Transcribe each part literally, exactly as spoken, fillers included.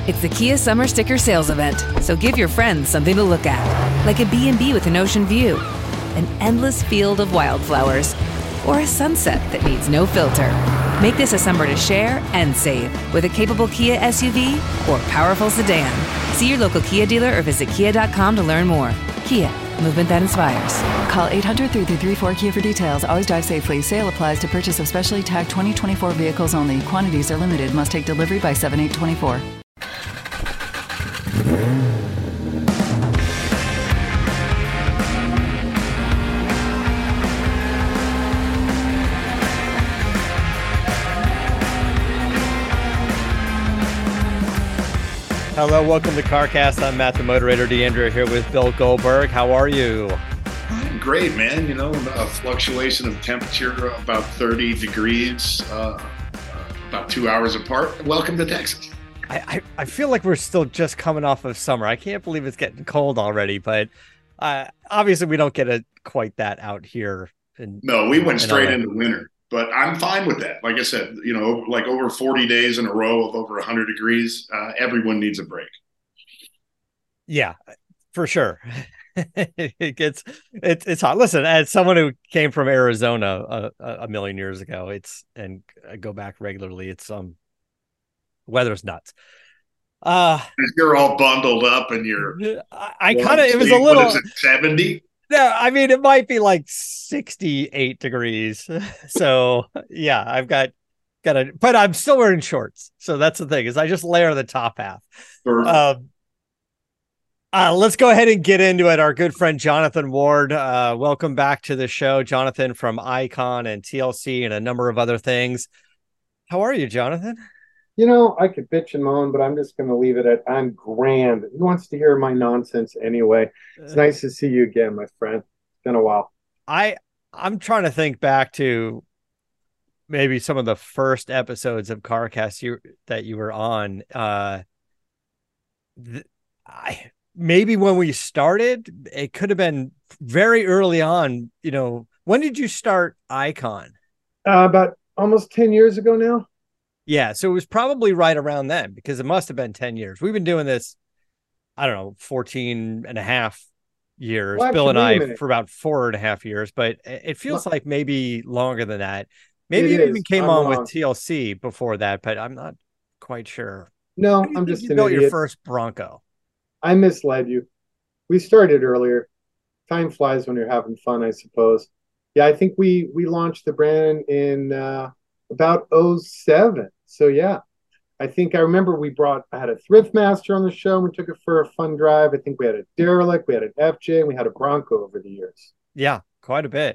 It's the Kia Summer Sticker Sales Event, so give your friends something to look at, like a B and B with an ocean view, an endless field of wildflowers, or a sunset that needs no filter. Make this a summer to share and save with a capable Kia S U V or powerful sedan. See your local Kia dealer or visit kia dot com to learn more. Kia, movement that inspires. Call eight hundred, three three three, four Kia for details. Always drive safely. Sale applies to purchase of specially tagged twenty twenty-four vehicles only. Quantities are limited. Must take delivery by seven eight twenty-four. Hello, welcome to CarCast. I'm Matt, the moderator, DeAndrea, here with Bill Goldberg. How are you? I'm great, man. You know, a fluctuation of temperature about thirty degrees, uh, about two hours apart. Welcome to Texas. I, I, I feel like we're still just coming off of summer. I can't believe it's getting cold already, but uh, obviously we don't get it quite that out here. In, no, we went straight L A. into winter, but I'm fine with that. Like I said, you know, like over forty days in a row of over one hundred degrees, uh, everyone needs a break. Yeah, for sure. it gets it's it's hot. Listen, as someone who came from Arizona a, a million years ago, it's and I go back regularly. It's um, weather's nuts. Uh, you're all bundled up, and you're. I, I kind of it was a little. What is it, seventy? Yeah, I mean, it might be like sixty-eight degrees. So yeah, I've got got a, but I'm still wearing shorts. So that's the thing is I just layer the top half. Um, uh, let's go ahead and get into it. Our good friend, Jonathan Ward. Uh, welcome back to the show, Jonathan, from Icon and T L C and a number of other things. How are you, Jonathan? You know, I could bitch and moan, but I'm just going to leave it at I'm grand. Who wants to hear my nonsense anyway? It's nice to see you again, my friend. It's been a while. I, I'm trying to think back to maybe some of the first episodes of CarCast you, that you were on. Uh, th- I maybe when we started, it could have been very early on. You know, when did you start Icon? Uh, about almost ten years ago now. Yeah, so it was probably right around then because it must have been ten years. We've been doing this, I don't know, fourteen and a half years. Well, Bill and I minute. for about four and a half years, but it feels well, like maybe longer than that. Maybe you even is. came I'm on wrong. with T L C before that, but I'm not quite sure. No, I'm just you an built idiot. your first Bronco. I misled you. We started earlier. Time flies when you're having fun, I suppose. Yeah, I think we we launched the brand in uh, about oh seven. So yeah, I think I remember we brought, I had a Thrift Master on the show. And we took it for a fun drive. I think we had a Derelict, we had an F J, and we had a Bronco over the years. Yeah, quite a bit.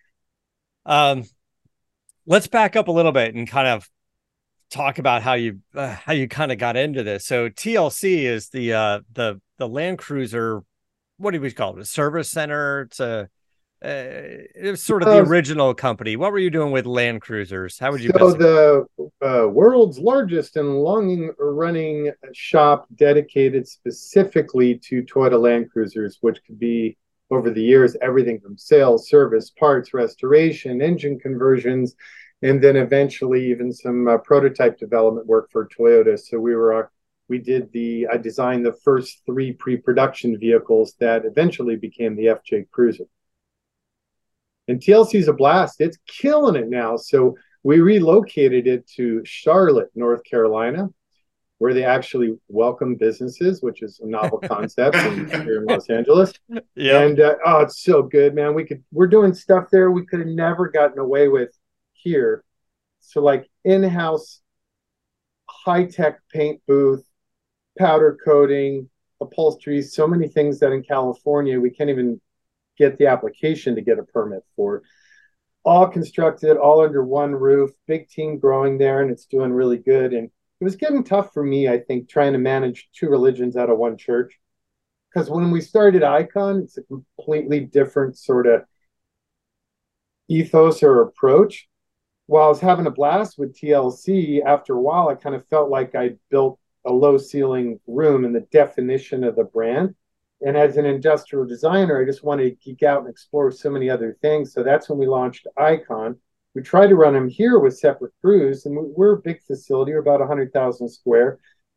Um, let's back up a little bit and kind of talk about how you uh, how you kind of got into this. So T L C is the uh, the the Land Cruiser. What do we call it? A service center. It's a Uh, it was sort of the original company. What were you doing with Land Cruisers? How would you? So the uh, world's largest and long-running shop dedicated specifically to Toyota Land Cruisers, which could be over the years everything from sales, service, parts, restoration, engine conversions, and then eventually even some uh, prototype development work for Toyota. So we were uh, we did the I designed the first three pre-production vehicles that eventually became the F J Cruiser. And T L C is a blast. It's killing it now. So we relocated it to Charlotte, North Carolina, where they actually welcome businesses, which is a novel concept in, here in Los Angeles. Yeah. And uh, oh, it's so good, man. We could we're doing stuff there we could have never gotten away with here. So like in-house high-tech paint booth, powder coating, upholstery, so many things that in California we can't even get the application to get a permit for. All constructed, all under one roof, big team growing there, and it's doing really good. And it was getting tough for me, I think, trying to manage two religions out of one church. Because when we started Icon, it's a completely different sort of ethos or approach. While I was having a blast with T L C, after a while, I kind of felt like I built a low ceiling room in the definition of the brand. And as an industrial designer, I just wanted to geek out and explore so many other things. So that's when we launched Icon. We tried to run them here with separate crews, and we're a big facility. We're about one hundred thousand square.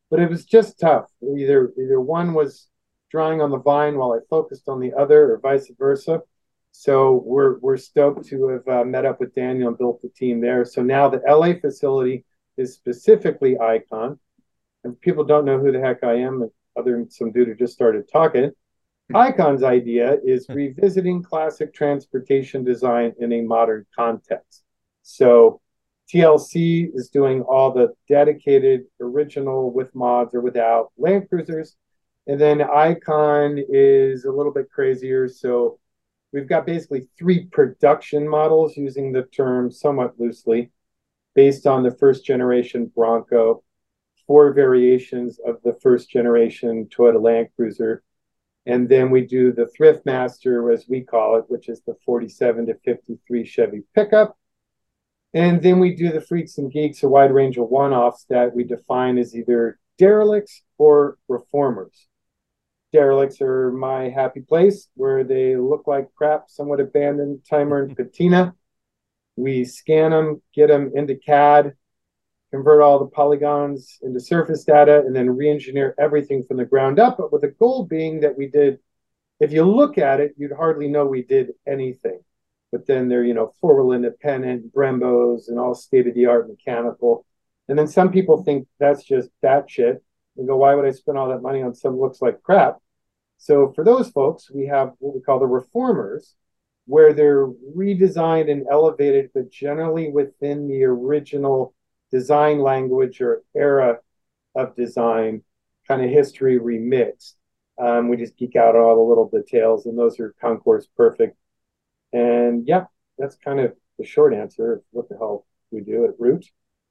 but it was just tough. Either either one was drawing on the vine while I focused on the other, or vice versa. So we're we're stoked to have uh, met up with Daniel and built the team there. So now the L A facility is specifically Icon. And people don't know who the heck I am, other than some dude who just started talking. Icon's idea is revisiting classic transportation design in a modern context. So T L C is doing all the dedicated original with mods or without Land Cruisers. And then Icon is a little bit crazier. So we've got basically three production models, using the term somewhat loosely, based on the first generation Bronco, four variations of the first generation Toyota Land Cruiser. And then we do the Thrift Master, as we call it, which is the forty-seven to fifty-three Chevy pickup. And then we do the Freaks and Geeks, a wide range of one-offs that we define as either derelicts or reformers. Derelicts are my happy place, where they look like crap, somewhat abandoned, timer and patina. We scan them, get them into C A D, convert all the polygons into surface data, and then re-engineer everything from the ground up, but with the goal being that we did, if you look at it, you'd hardly know we did anything. But then they're, you know, four-wheel independent, Brembos, and all state-of-the-art mechanical. And then some people think that's just that shit. They go, why would I spend all that money on something that looks like crap? So for those folks, we have what we call the reformers, where they're redesigned and elevated, but generally within the original design language or era of design, kind of history remixed. Um, we just geek out on all the little details, and those are Concours perfect. And yeah, that's kind of the short answer of what the hell we do at Root.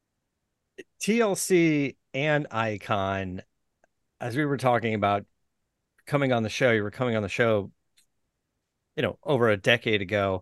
T L C and Icon, as we were talking about coming on the show, you were coming on the show, you know, over a decade ago.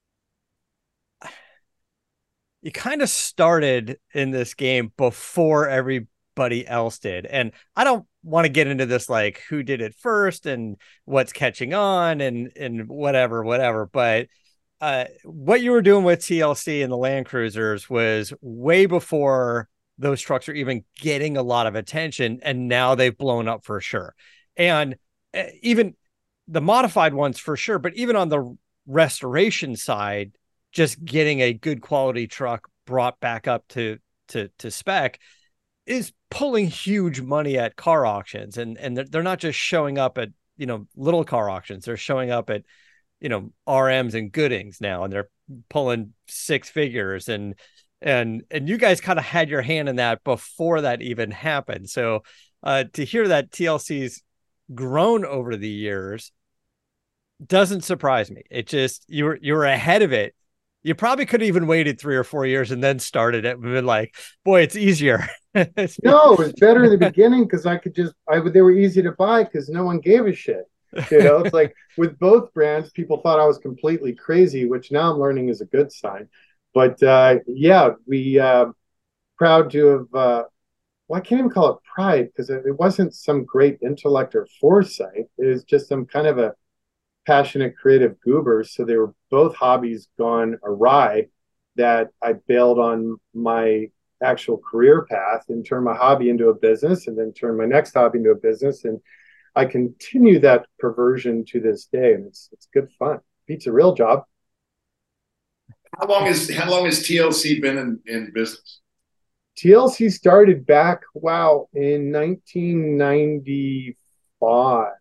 You kind of started in this game before everybody else did. And I don't want to get into this, like who did it first and what's catching on and, and whatever, whatever. But uh, what you were doing with T L C and the Land Cruisers was way before those trucks are even getting a lot of attention. And now they've blown up for sure. And uh, even the modified ones for sure, but even on the restoration side, just getting a good quality truck brought back up to, to, to spec is pulling huge money at car auctions. And, and they're, they're not just showing up at, you know, little car auctions. They're showing up at, you know, R Ms and Goodings now, and they're pulling six figures. And, and, and you guys kind of had your hand in that before that even happened. So uh, to hear that T L C's grown over the years doesn't surprise me. It just, you were, you were ahead of it. You probably could have even waited three or four years and then started it and been like, boy, it's easier. No, it was better in the beginning because I could just, I would, they were easy to buy because no one gave a shit. You know, it's like with both brands, people thought I was completely crazy, which now I'm learning is a good sign. But uh, yeah, we uh, proud to have, uh, well, I can't even call it pride because it, it wasn't some great intellect or foresight. It was just some kind of a passionate creative goobers. So they were both hobbies gone awry that I bailed on my actual career path and turned my hobby into a business, and then turned my next hobby into a business. And I continue that perversion to this day, and it's it's good fun. Beats a real job. How long is how long has T L C been in, in business? T L C started back, wow, in nineteen ninety-five.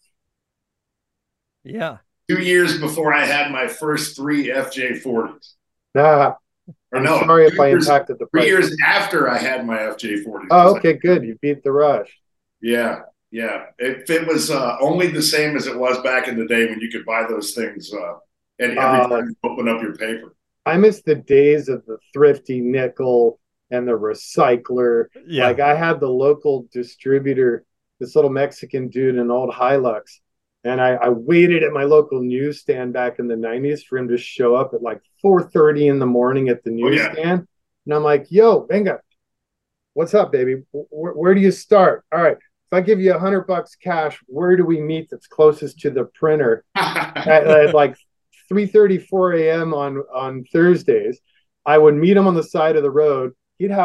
Yeah. Two years before I had my first three F J forties. Nah. Or I'm no, sorry if I years, impacted the price. Three years after I had my F J forties. Oh, okay, good. You beat the rush. Yeah, yeah. If it was uh, only the same as it was back in the day when you could buy those things uh, and every uh, time you open up your paper. I miss the days of the thrifty nickel and the recycler. Yeah. Like I had the local distributor, this little Mexican dude, an old Hilux. And I, I waited at my local newsstand back in the nineties for him to show up at like four thirty in the morning at the newsstand. Oh, yeah. And I'm like, yo, venga, what's up, baby? Where, where do you start? All right, if I give you a hundred bucks cash, where do we meet that's closest to the printer? at, at like three thirty, four a.m. on, on Thursdays. I would meet him on the side of the road. He'd have a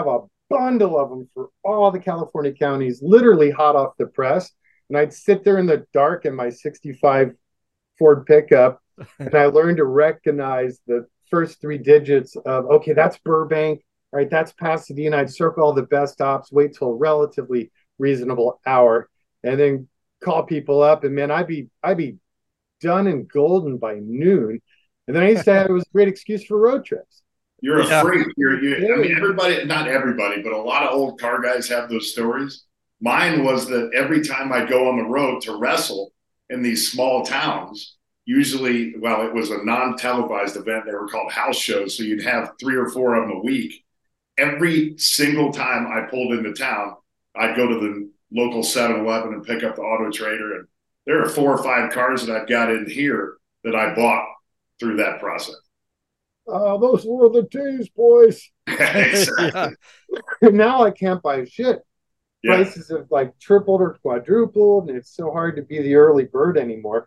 bundle of them for all the California counties, literally hot off the press. And I'd sit there in the dark in my sixty-five Ford pickup, and I learned to recognize the first three digits of, okay, that's Burbank, all right, that's Pasadena. I'd circle all the best stops, wait till a relatively reasonable hour, and then call people up. And man, I'd be I'd be done and golden by noon. And then I used to have, it was a great excuse for road trips. You're a yeah. freak. You're, you, I mean, everybody, not everybody, but a lot of old car guys have those stories. Mine was that every time I go on the road to wrestle in these small towns, usually, well, it was a non-televised event. They were called house shows. So you'd have three or four of them a week. Every single time I pulled into town, I'd go to the local seven eleven and pick up the Auto Trader. And there are four or five cars that I've got in here that I bought through that process. Oh, those were the days, boys. Exactly. Now I can't buy shit. Yeah. Prices have like tripled or quadrupled, and it's so hard to be the early bird anymore.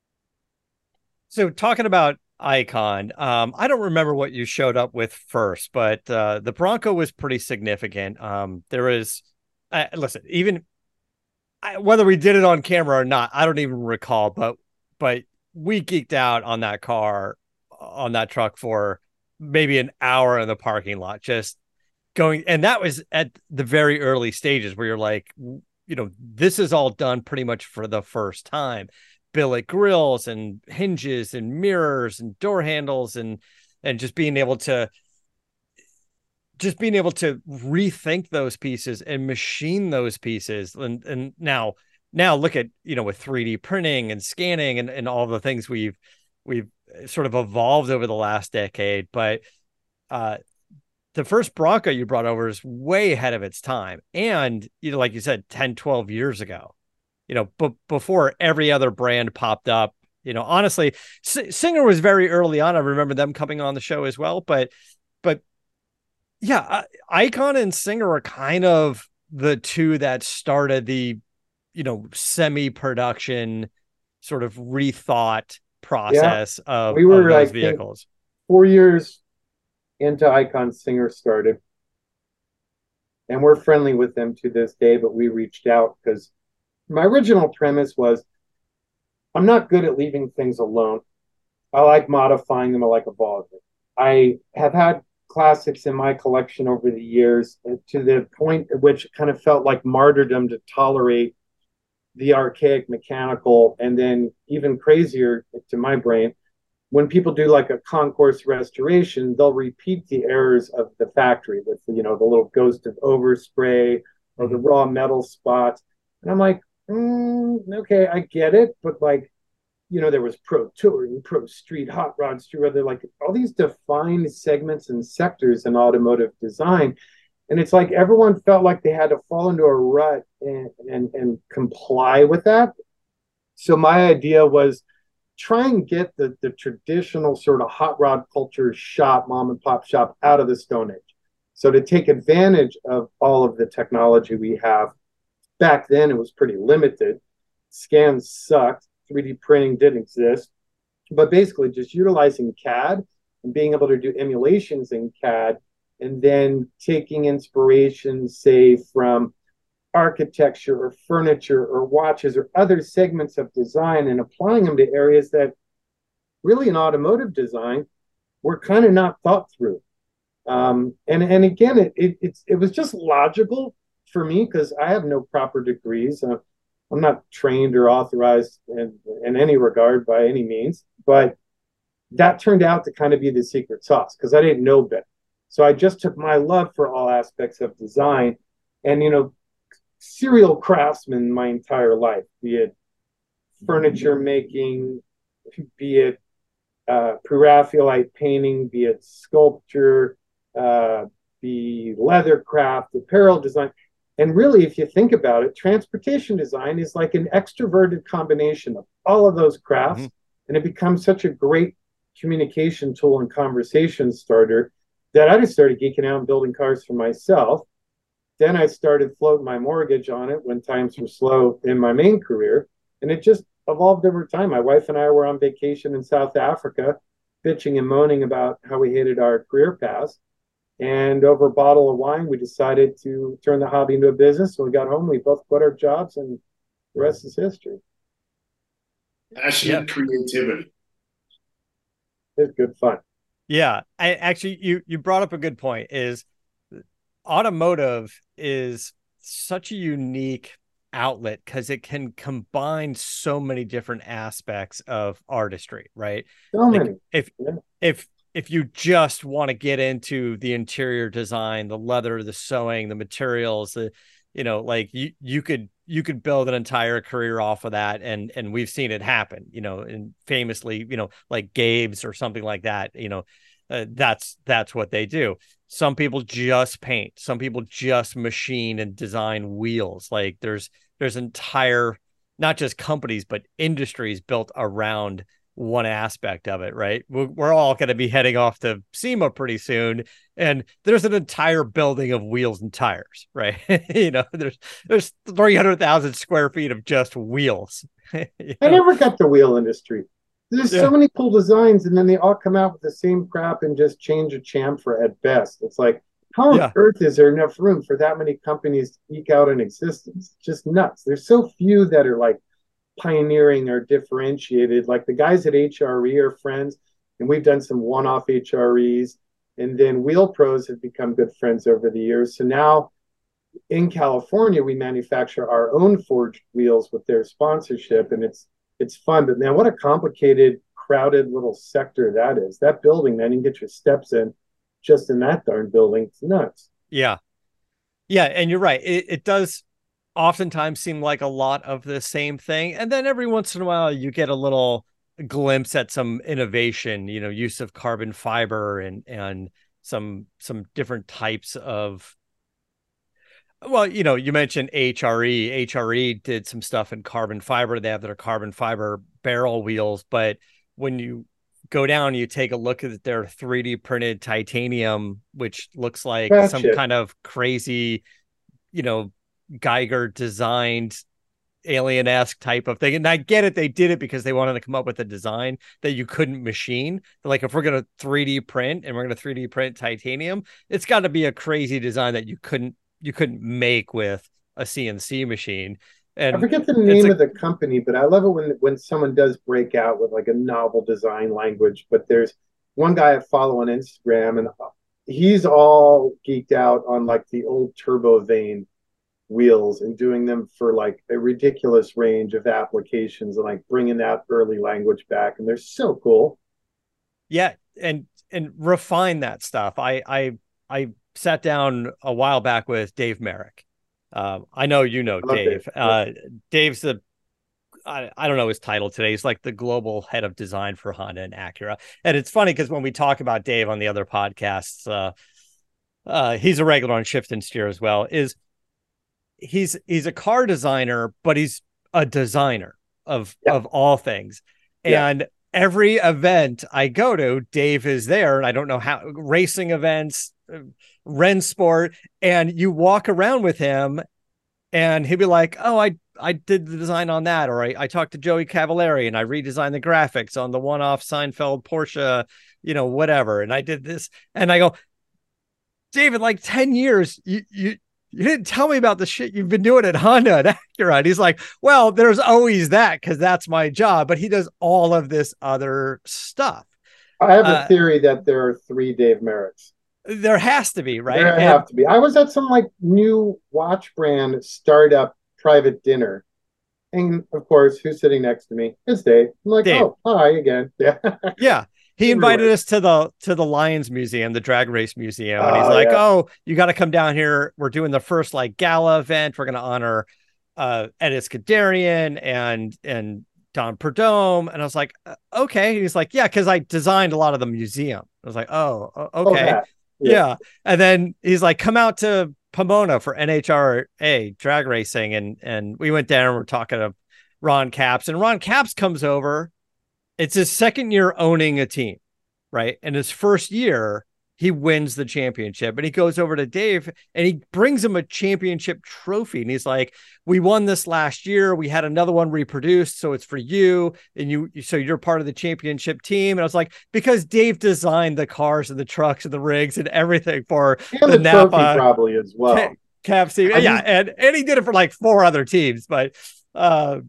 So talking about Icon, um, I don't remember what you showed up with first, but uh, the Bronco was pretty significant. Um, there was, uh, listen, even I, whether we did it on camera or not, I don't even recall, but but we geeked out on that car, on that truck for maybe an hour in the parking lot, just going. And that was at the very early stages where you're like, you know, this is all done pretty much for the first time. Billet grills and hinges and mirrors and door handles and and just being able to just being able to rethink those pieces and machine those pieces. And and now now look at, you know, with three D printing and scanning and, and all the things we've we've sort of evolved over the last decade. But uh the first Bronco you brought over is way ahead of its time. And, you know, like you said, ten, twelve years ago. You know, but before every other brand popped up, you know, honestly, S- Singer was very early on. I remember them coming on the show as well. But, but yeah, uh, Icon and Singer are kind of the two that started the, you know, semi-production sort of rethought process yeah. of, we were, of those I vehicles. Four years into Icon, Singer started. And we're friendly with them to this day, but we reached out because my original premise was I'm not good at leaving things alone. I like modifying them. I like evolving. I have had classics in my collection over the years to the point at which it kind of felt like martyrdom to tolerate the archaic mechanical. And then even crazier to my brain, when people do like a concourse restoration, they'll repeat the errors of the factory with, you know, the little ghost of overspray or the raw metal spots. And I'm like, Mm, okay, I get it, but like, you know, there was Pro Touring, Pro Street, Hot Rods, Street Rod, like all these defined segments and sectors in automotive design, and it's like everyone felt like they had to fall into a rut and and, and comply with that. So my idea was try and get the the traditional sort of hot rod culture shop, mom and pop shop, out of the Stone Age. So to take advantage of all of the technology we have. Back then, it was pretty limited. Scans sucked. three D printing didn't exist. But basically, just utilizing C A D and being able to do emulations in C A D, and then taking inspiration, say, from architecture or furniture or watches or other segments of design and applying them to areas that really in automotive design were kind of not thought through. Um, and, and again, it, it, it's, it was just logical for me because I have no proper degrees. Uh, I'm not trained or authorized in, in any regard by any means, but that turned out to kind of be the secret sauce because I didn't know better. So I just took my love for all aspects of design and, you know, serial craftsman my entire life, be it furniture making, be it uh, pre-Raphaelite painting, be it sculpture, uh, be leather craft, apparel design. And really, if you think about it, transportation design is like an extroverted combination of all of those crafts. Mm-hmm. And it becomes such a great communication tool and conversation starter that I just started geeking out and building cars for myself. Then I started floating my mortgage on it when times were slow in my main career. And it just evolved over time. My wife and I were on vacation in South Africa, bitching and moaning about how we hated our career paths. And over a bottle of wine, we decided to turn the hobby into a business. When we got home, we both quit our jobs, and the rest is history. Passionate creativity. It's good fun. Yeah, I actually you you brought up a good point. Is automotive is such a unique outlet because it can combine so many different aspects of artistry, right? So like many. If yeah. if if you just want to get into the interior design, the leather, the sewing, the materials, the you know, like you you could you could build an entire career off of that, and and we've seen it happen, you know, and famously, you know, like Gabe's or something like that, you know, uh, that's that's what they do. Some people just paint, some people just machine and design wheels. Like there's there's entire, not just companies but industries built around one aspect of it, right? We're, we're all going to be heading off to SEMA pretty soon, and there's an entire building of wheels and tires, right? you know, there's there's three hundred thousand square feet of just wheels. I never got the wheel industry. There's yeah. so many cool designs, and then they all come out with the same crap and just change a chamfer at best. It's like, how on yeah. earth is there enough room for that many companies to eke out an existence? It's just nuts. There's so few that are like pioneering or differentiated. Like the guys at H R E are friends, and we've done some one-off H R Es, and then Wheel Pros have become good friends over the years. So now in California, we manufacture our own forged wheels with their sponsorship, and it's it's fun. But man, what a complicated, crowded little sector that is. That building, man, you can get your steps in just in that darn building. It's nuts. Yeah. Yeah, and you're right. It, it does oftentimes seem like a lot of the same thing. And then every once in a while, you get a little glimpse at some innovation, you know, use of carbon fiber and and some some different types of, well, you know, you mentioned H R E. H R E did some stuff in carbon fiber. They have their carbon fiber barrel wheels. But when you go down, you take a look at their three D printed titanium, which looks like That's some it. kind of crazy, you know, Geiger designed alien-esque type of thing. And I get it. They did it because they wanted to come up with a design that you couldn't machine. They're like, if we're going to three D print and we're going to three D print titanium, it's got to be a crazy design that you couldn't you couldn't make with a C N C machine. And I forget the name a, of the company, but I love it when when someone does break out with like a novel design language. But there's one guy I follow on Instagram, and he's all geeked out on like the old turbo vane wheels and doing them for like a ridiculous range of applications and like bringing that early language back. And they're so cool. Yeah. And, and refine that stuff. I, I, I sat down a while back with Dave Merrick. Um, I know, you know, Dave, Dave. Uh, Dave's the, I, I don't know his title today. He's like the global head of design for Honda and Acura. And it's funny because when we talk about Dave on the other podcasts, uh, uh, he's a regular on Shift and Steer as well, is he's, he's a car designer, but he's a designer of, yeah. of all things. Yeah. And every event I go to, Dave is there, and I don't know how, racing events, Rennsport, and you walk around with him and he'll be like, oh, I, I did the design on that. Or I, I talked to Joey Cavallari and I redesigned the graphics on the one-off Seinfeld Porsche, you know, whatever. And I did this, and I go, David, like ten years, you, you, you didn't tell me about the shit you've been doing at Honda and Acura. And he's like, well, there's always that because that's my job. But he does all of this other stuff. I have a uh, theory that there are three Dave Merricks. There has to be, right? There and, have to be. I was at some like new watch brand startup private dinner. And of course, who's sitting next to me? It's Dave. I'm like, Dave. Oh, hi again. Yeah. Yeah. He invited us to the to the Lions Museum, the drag race museum. And he's oh, like, yeah. oh, you got to come down here. We're doing the first like gala event. We're going to honor uh, Ed Iskandarian and and Don Perdome. And I was like, okay. And he's like, yeah, because I designed a lot of the museum. I was like, oh, okay. Oh, yeah. yeah. And then he's like, come out to Pomona for N H R A drag racing. And and we went down and we're talking to Ron Capps. And Ron Capps comes over. It's his second year owning a team, right? And his first year, he wins the championship, and he goes over to Dave and he brings him a championship trophy. And he's like, we won this last year. We had another one reproduced. So it's for you. And you, so you're part of the championship team. And I was like, because Dave designed the cars and the trucks and the rigs and everything for and the, the Napa trophy probably as well. Cap team. Yeah. And, and he did it for like four other teams, but, uh,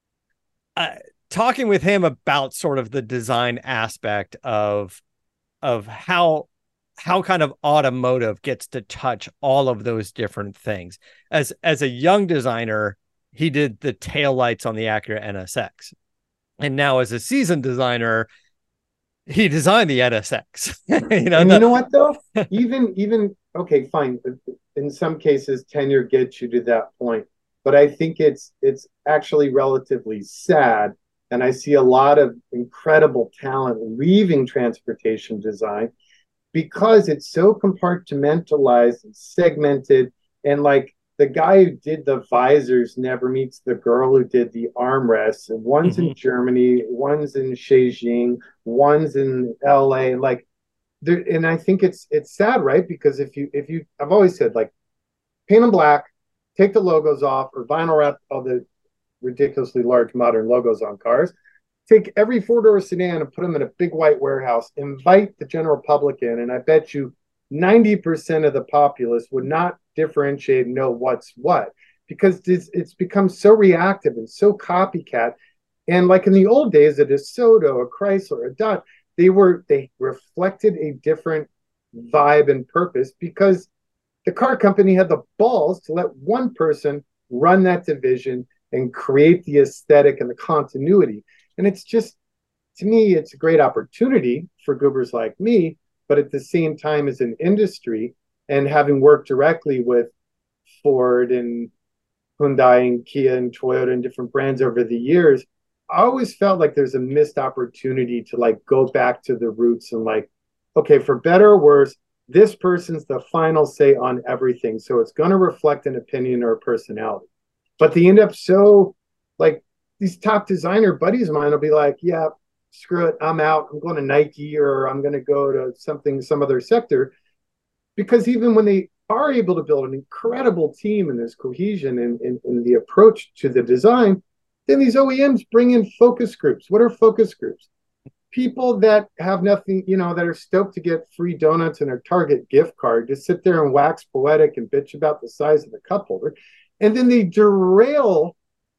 uh, talking with him about sort of the design aspect of, of how, how kind of automotive gets to touch all of those different things. As, as a young designer, he did the taillights on the Acura N S X. And now as a seasoned designer, he designed the N S X. you know, and the, you know what though? even, even, okay, fine. In some cases, tenure gets you to that point, but I think it's, it's actually relatively sad. And I see a lot of incredible talent leaving transportation design because it's so compartmentalized and segmented. And like the guy who did the visors never meets the girl who did the armrests. And one's mm-hmm. in Germany, one's in Beijing, one's in L A. Like, there, and I think it's it's sad, right? Because if you if you, I've always said like, paint them black, take the logos off, or vinyl wrap all the ridiculously large modern logos on cars. Take every four-door sedan and put them in a big white warehouse, invite the general public in, and I bet you ninety percent of the populace would not differentiate and know what's what, because it's, it's become so reactive and so copycat. And like in the old days, a DeSoto, a Chrysler, a Dodge, they were they reflected a different vibe and purpose because the car company had the balls to let one person run that division and create the aesthetic and the continuity. And it's just, to me, it's a great opportunity for goobers like me, but at the same time as an industry, and having worked directly with Ford and Hyundai and Kia and Toyota and different brands over the years, I always felt like there's a missed opportunity to like go back to the roots and like, okay, for better or worse, this person's the final say on everything. So it's going to reflect an opinion or a personality. But they end up so like, these top designer buddies of mine will be like, yeah, screw it, I'm out. I'm going to Nike, or I'm going to go to something, some other sector. Because even when they are able to build an incredible team and there's cohesion in, in, in the approach to the design, then these O E Ms bring in focus groups. What are focus groups? People that have nothing, you know, that are stoked to get free donuts and a Target gift card to sit there and wax poetic and bitch about the size of the cup holder. And then they derail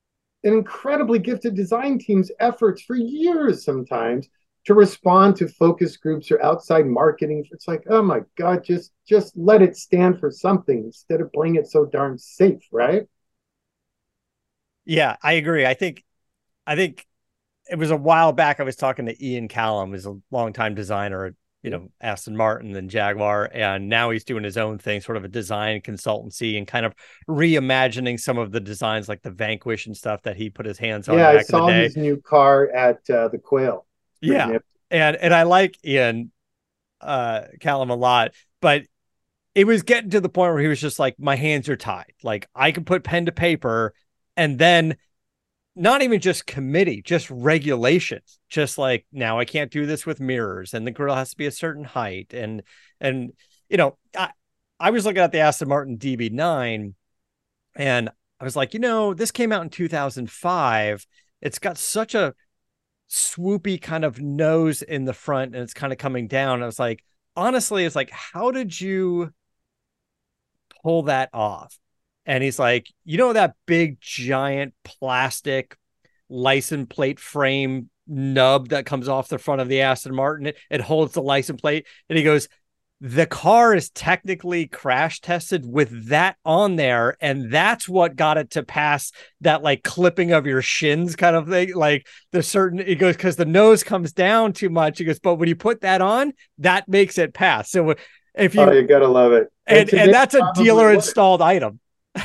an incredibly gifted design team's efforts for years sometimes to respond to focus groups or outside marketing. It's like, oh my God, just just let it stand for something instead of playing it so darn safe, right? Yeah, I agree. I think I think it was a while back I was talking to Ian Callum, who's a longtime designer at, you know, Aston Martin and Jaguar, and now he's doing his own thing, sort of a design consultancy and kind of reimagining some of the designs like the Vanquish and stuff that he put his hands on. Yeah, back I saw in the day. his new car at uh, the Quail. Yeah, nifty. and and I like Ian uh, Callum a lot, but it was getting to the point where he was just like, my hands are tied. Like I can put pen to paper, and then not even just committee, just regulations. Just like, now I can't do this with mirrors, and the grill has to be a certain height. And, and, you know, I, I was looking at the Aston Martin D B nine, and I was like, you know, this came out in two thousand five. It's got such a swoopy kind of nose in the front, and it's kind of coming down. I was like, honestly, it's like, how did you pull that off? And he's like, you know, that big giant plastic license plate frame nub that comes off the front of the Aston Martin, it, it holds the license plate. And he goes, the car is technically crash tested with that on there. And that's what got it to pass that like clipping of your shins kind of thing. Like the certain, he goes, because the nose comes down too much. He goes, but when you put that on, that makes it pass. So if you, oh, you gotta love it. And, and, and that's a dealer installed item.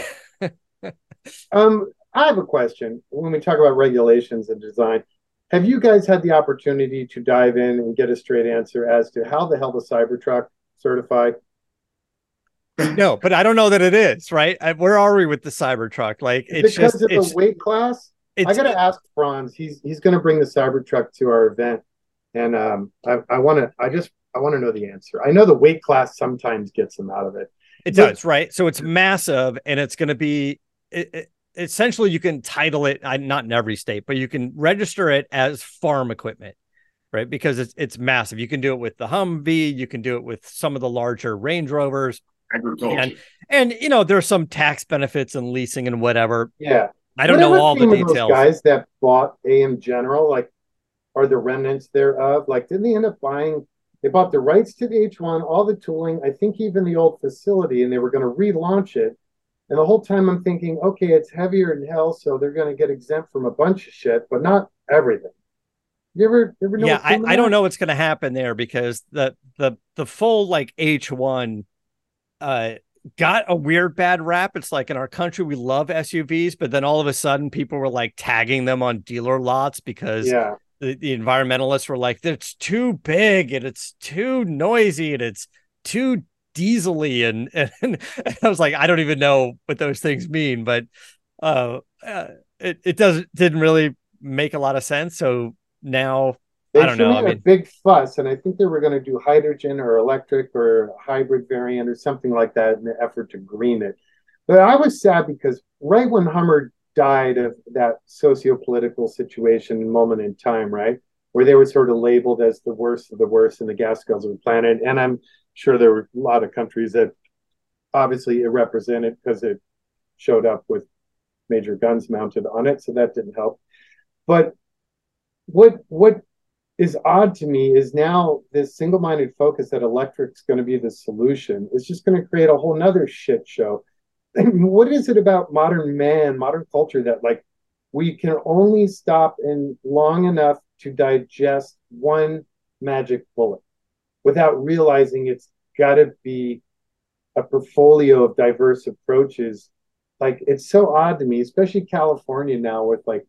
um, I have a question. When we talk about regulations and design, have you guys had the opportunity to dive in and get a straight answer as to how the hell the Cybertruck certified? No, but I don't know that it is, right? I, where are we with the Cybertruck? Like, it's because just of it's, the weight class. I got to ask Franz. He's he's going to bring the Cybertruck to our event, and um, I I want to. I just I want to know the answer. I know the weight class sometimes gets them out of it. It but, does, right? So it's massive, and it's going to be it, it, essentially you can title it, not in every state, but you can register it as farm equipment, right? Because it's it's massive. You can do it with the Humvee, you can do it with some of the larger Range Rovers, agriculture, and and you know there's some tax benefits and leasing and whatever. Yeah, I don't whatever know all the details. Those guys that bought A M General, like, are the remnants thereof? Like, didn't they end up buying? They bought the rights to the H one, all the tooling, I think even the old facility, and they were going to relaunch it. And the whole time I'm thinking, okay, it's heavier than hell, so they're going to get exempt from a bunch of shit, but not everything. You ever, you ever know? Yeah, I, I don't know what's going to happen there, because the the the full like H one uh, got a weird bad rap. It's like in our country we love S U Vs, but then all of a sudden people were like tagging them on dealer lots because yeah. The, the environmentalists were like, it's too big and it's too noisy and it's too diesely. And, and, and I was like, I don't even know what those things mean, but uh, uh, it, it doesn't, didn't really make a lot of sense. So now, they I don't know. I made mean, a big fuss, and I think they were going to do hydrogen or electric or a hybrid variant or something like that in the effort to green it. But I was sad because right when Hummer died of that socio-political situation moment in time, right, where they were sort of labeled as the worst of the worst in the gas guzzler of the planet. And I'm sure there were a lot of countries that obviously it represented because it showed up with major guns mounted on it, so that didn't help. But what what is odd to me is now this single-minded focus that electric's going to be the solution is just going to create a whole nother shit show. What is it about modern man, modern culture, that like we can only stop in long enough to digest one magic bullet without realizing it's got to be a portfolio of diverse approaches? Like, it's so odd to me, especially California now with like,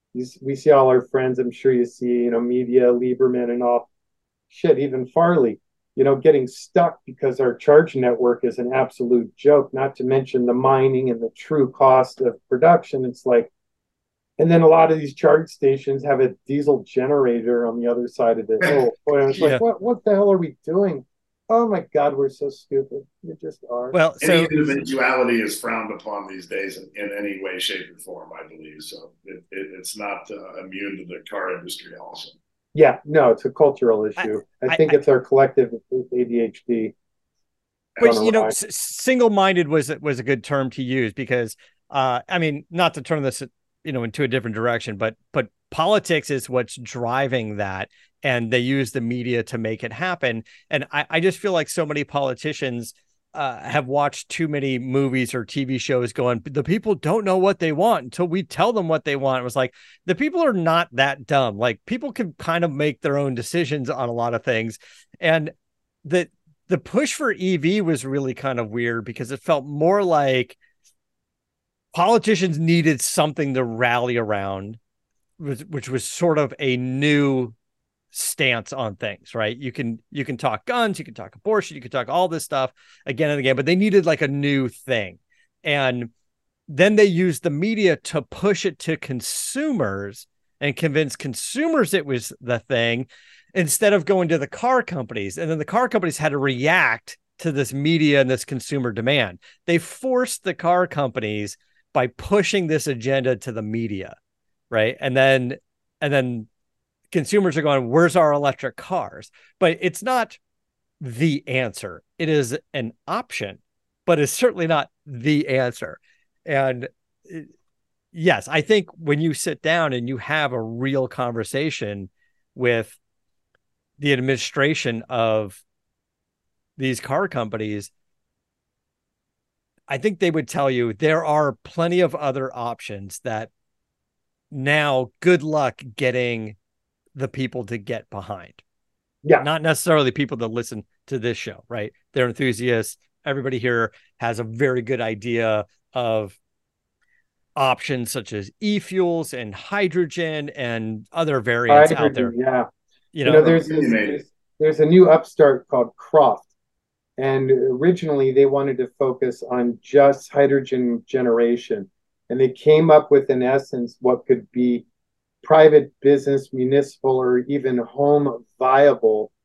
we see all our friends, I'm sure you see, you know, media, Lieberman and all, shit, even Farley, you know, getting stuck because our charge network is an absolute joke, not to mention the mining and the true cost of production. It's like, and then a lot of these charge stations have a diesel generator on the other side of the hill. Boy, I was yeah. like, what, what the hell are we doing? Oh my God, we're so stupid. We just are. Well, so any individuality is frowned upon these days in, in any way, shape, or form, I believe. So it, it, it's not uh, immune to the car industry also. Yeah, no, it's a cultural issue. I, I think I, it's our collective A D H D. Which, you know, s- single-minded was was a good term to use because, uh, I mean, not to turn this, you know, into a different direction, but but politics is what's driving that, and they use the media to make it happen. And I, I just feel like so many politicians uh, have watched too many movies or T V shows going, the people don't know what they want until we tell them what they want. It was like, the people are not that dumb. Like, people can kind of make their own decisions on a lot of things. And the, the push for E V was really kind of weird because it felt more like politicians needed something to rally around, which was sort of a new stance on things, right? You can you can talk guns, you can talk abortion, you can talk all this stuff again and again, but they needed like a new thing. And then they used the media to push it to consumers and convince consumers it was the thing instead of going to the car companies. And then the car companies had to react to this media and this consumer demand. They forced the car companies by pushing this agenda to the media, right? And then and then consumers are going, where's our electric cars? But it's not the answer. It is an option, but it's certainly not the answer. And yes, I think when you sit down and you have a real conversation with the administration of these car companies, I think they would tell you there are plenty of other options that now good luck getting the people to get behind. Yeah. Not necessarily people that listen to this show, right? They're enthusiasts. Everybody here has a very good idea of options such as e-fuels and hydrogen and other variants hydrogen, out there. Yeah. You know, you know there's, this, there's there's a new upstart called Croft. And originally they wanted to focus on just hydrogen generation. And they came up with, in essence, what could be private business, municipal, or even home viable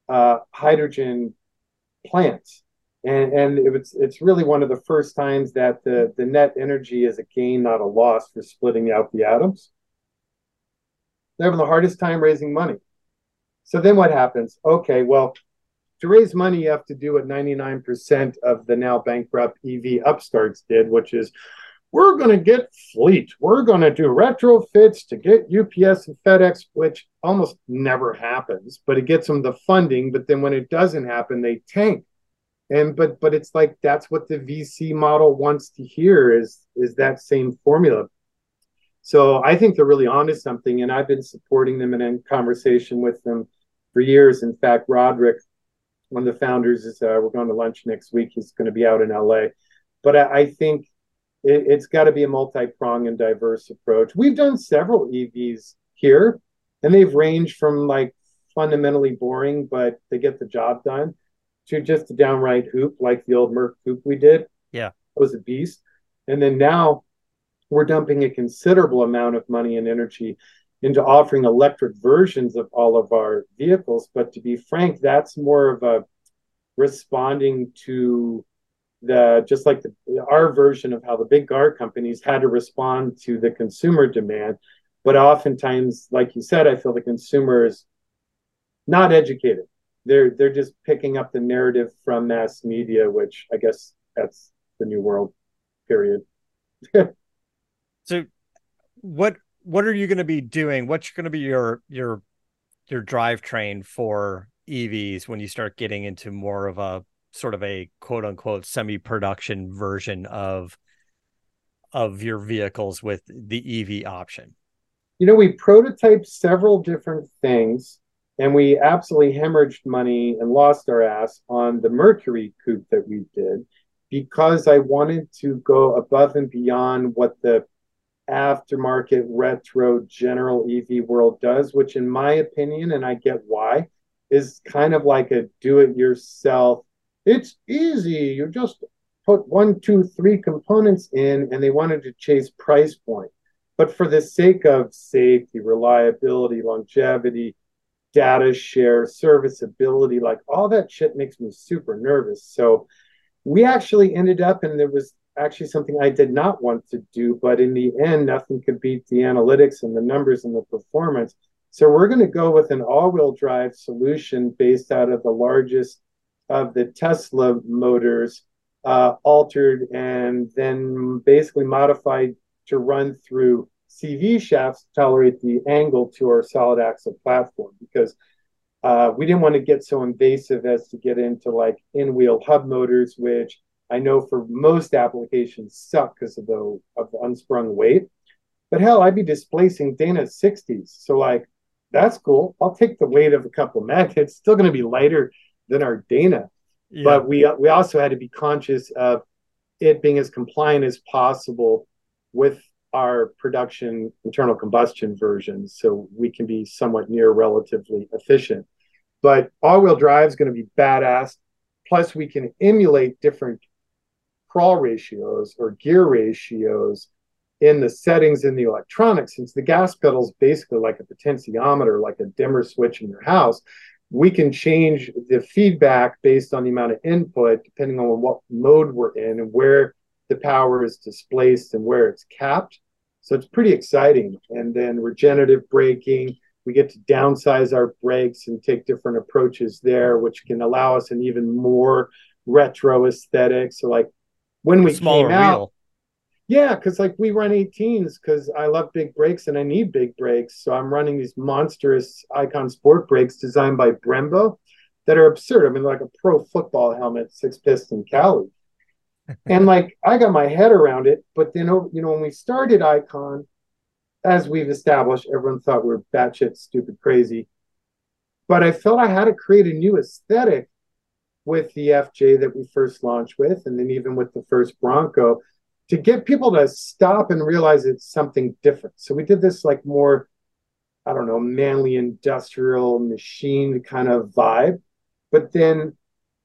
uh, hydrogen plants. And, and it was, it's really one of the first times that the, the net energy is a gain, not a loss for splitting out the atoms. They're having the hardest time raising money. So then what happens? Okay, well, to raise money, you have to do what ninety-nine percent of the now bankrupt E V upstarts did, which is we're going to get fleet. We're going to do retrofits to get U P S and FedEx, which almost never happens, but it gets them the funding. But then when it doesn't happen, they tank. And but but it's like that's what the V C model wants to hear is, is that same formula. So I think they're really onto something, and I've been supporting them and in conversation with them for years. In fact, Roderick, one of the founders, is uh, we're going to lunch next week. He's going to be out in L A. But I, I think it, it's got to be a multi-pronged and diverse approach. We've done several E Vs here, and they've ranged from like fundamentally boring, but they get the job done, to just a downright hoop, like the old Merc coupe we did. Yeah, it was a beast. And then now we're dumping a considerable amount of money and energy into offering electric versions of all of our vehicles. But to be frank, that's more of a responding to the, just like the, our version of how the big car companies had to respond to the consumer demand. But oftentimes, like you said, I feel the consumer is not educated. They're, they're just picking up the narrative from mass media, which I guess that's the new world, period. So what what are you going to be doing? What's going to be your your your drivetrain for E Vs when you start getting into more of a sort of a quote unquote semi-production version of of your vehicles with the E V option? You know, we prototyped several different things, and we absolutely hemorrhaged money and lost our ass on the Mercury coupe that we did, because I wanted to go above and beyond what the aftermarket retro general E V world does, which in my opinion, and I get why, is kind of like a do-it-yourself. It's easy. You just put one, two, three components in, and they wanted to chase price point. But for the sake of safety, reliability, longevity, data share, serviceability, like all that shit makes me super nervous. So we actually ended up, and there was actually something I did not want to do, but in the end, nothing could beat the analytics and the numbers and the performance. So we're going to go with an all-wheel drive solution based out of the largest of the Tesla motors, uh, altered and then basically modified to run through C V shafts to tolerate the angle to our solid axle platform, because uh, we didn't want to get so invasive as to get into like in-wheel hub motors, which I know for most applications suck because of the of the unsprung weight. But hell, I'd be displacing Dana's sixties. So like, that's cool. I'll take the weight of a couple of magnets. Still going to be lighter than our Dana. Yeah. But we we also had to be conscious of it being as compliant as possible with our production internal combustion versions, so we can be somewhat near relatively efficient. But all-wheel drive is going to be badass. Plus, we can emulate different crawl ratios or gear ratios in the settings in the electronics. Since the gas pedal is basically like a potentiometer, like a dimmer switch in your house, we can change the feedback based on the amount of input, depending on what mode we're in and where the power is displaced and where it's capped. So it's pretty exciting. And then regenerative braking, we get to downsize our brakes and take different approaches there, which can allow us an even more retro aesthetic. So like when we Smaller came out, wheel. yeah, because like we run eighteens because I love big brakes and I need big brakes. So I'm running these monstrous Icon Sport brakes designed by Brembo that are absurd. I mean, like a pro football helmet, six piston Cali. And like I got my head around it, but then, you know, when we started Icon, as we've established, everyone thought we were batshit stupid crazy. But I felt I had to create a new aesthetic with the F J that we first launched with, and then even with the first Bronco, to get people to stop and realize it's something different. So we did this like more, I don't know, manly industrial machine kind of vibe. But then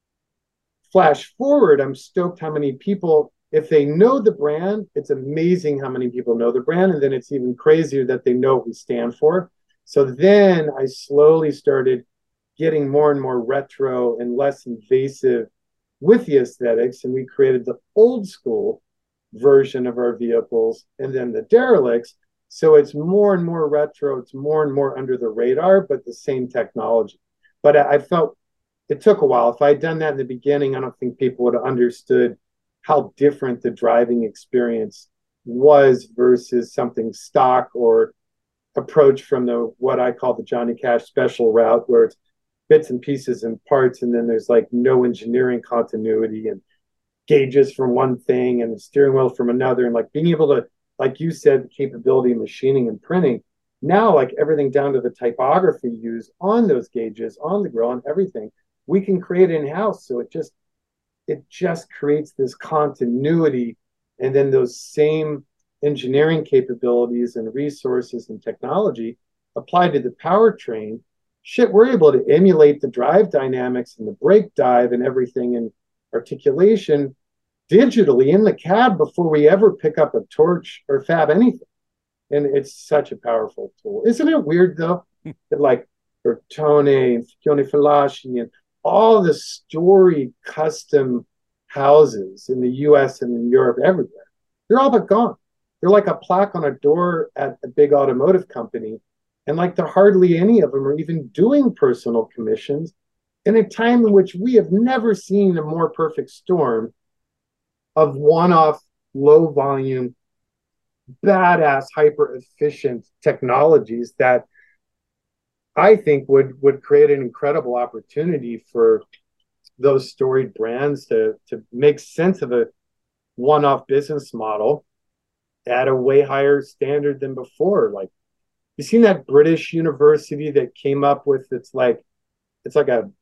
flash forward, I'm stoked how many people, if they know the brand, it's amazing how many people know the brand. And then it's even crazier that they know what we stand for. So then I slowly started getting more and more retro and less invasive with the aesthetics. And we created the old school version of our vehicles and then the derelicts. So it's more and more retro. It's more and more under the radar, but the same technology. But I, I felt it took a while. If I had done that in the beginning, I don't think people would have understood how different the driving experience was versus something stock or approach from the what I call the Johnny Cash special route, where it's bits and pieces and parts, and then there's like no engineering continuity and gauges from one thing and the steering wheel from another, and like being able to, like you said, the capability of machining and printing. Now, like everything down to the typography used on those gauges, on the grill, and everything, we can create in-house. So it just it just creates this continuity, and then those same engineering capabilities and resources and technology applied to the powertrain. Shit, we're able to emulate the drive dynamics and the brake dive and everything and articulation digitally in the cab before we ever pick up a torch or fab anything. And it's such a powerful tool. Isn't it weird, though, that like Bertone and Ficcione Falaschi and all the storied custom houses in the U S and in Europe, everywhere, they're all but gone. They're like a plaque on a door at a big automotive company. And like there hardly any of them are even doing personal commissions in a time in which we have never seen a more perfect storm of one-off, low-volume, badass, hyper-efficient technologies that I think would would create an incredible opportunity for those storied brands to to make sense of a one-off business model at a way higher standard than before. Like, you seen that British university that came up with it's like it's like a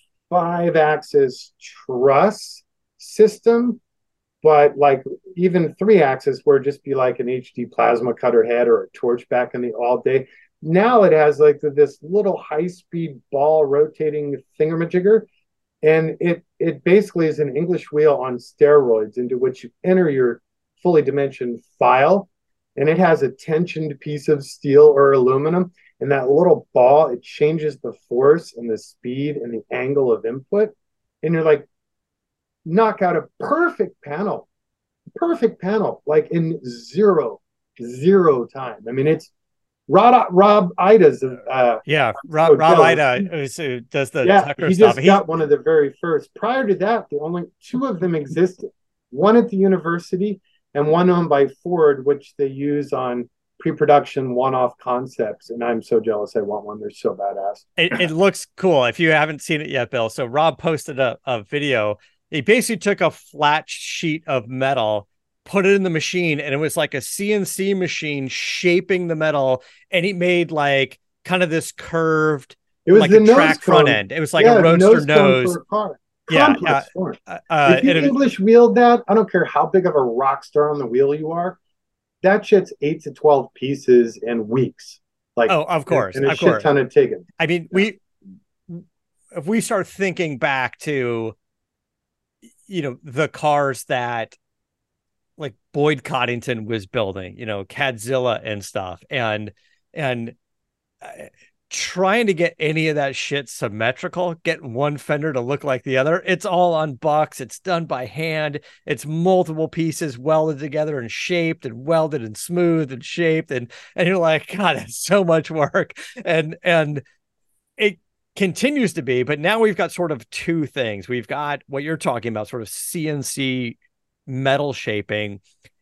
five-axis truss system, but like even three axis where it'd just be like an H D plasma cutter head or a torch back in the all day. Now it has like this little high-speed ball rotating thingamajigger, and it it basically is an English wheel on steroids into which you enter your fully dimensioned file, and it has a tensioned piece of steel or aluminum, and that little ball, it changes the force and the speed and the angle of input, and you're like, knock out a perfect panel, perfect panel, like in zero, zero time. I mean, it's Rob, Rob Ida's. Uh, yeah, Rob, so Rob Ida who does the yeah, Tucker he stuff. just got one of the very first. Prior to that, the only two of them existed. One at the university and one owned by Ford, which they use on pre-production one-off concepts. And I'm so jealous. I want one. They're so badass. It, it looks cool. If you haven't seen it yet, Bill. So Rob posted a, a video. He basically took a flat sheet of metal, put it in the machine, and it was like a C N C machine shaping the metal, and he made like kind of this curved, it was like the a track cone. front end. It was like yeah, a roadster nose. nose. For a car. Yeah, uh, uh, if you English wheeled that, I don't care how big of a rock star on the wheel you are, that shit's eight to twelve pieces in weeks. Like, oh, of course, and, and a of shit course. ton of tigging. I mean, yeah. we if we start thinking back to, you know, the cars that like Boyd Coddington was building, you know, Cadzilla and stuff, and and uh, trying to get any of that shit symmetrical, get one fender to look like the other. It's all on bucks. It's done by hand. It's multiple pieces welded together and shaped and welded and smoothed and shaped. And, and you're like, God, it's so much work. And, and it continues to be, but now we've got sort of two things. We've got what you're talking about, sort of C N C metal shaping,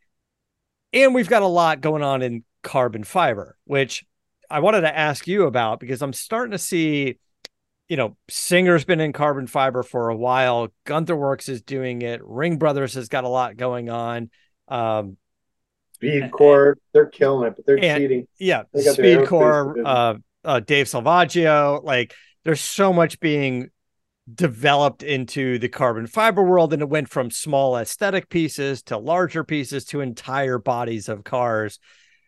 and we've got a lot going on in carbon fiber, which I wanted to ask you about because I'm starting to see, you know, Singer's been in carbon fiber for a while. Gunther Works is doing it. Ring Brothers has got a lot going on. Um, Speedcore, they're killing it, but they're and, cheating. Yeah, Speedcore, uh, uh, Dave Salvaggio. Like, there's so much being developed into the carbon fiber world, and it went from small aesthetic pieces to larger pieces to entire bodies of cars.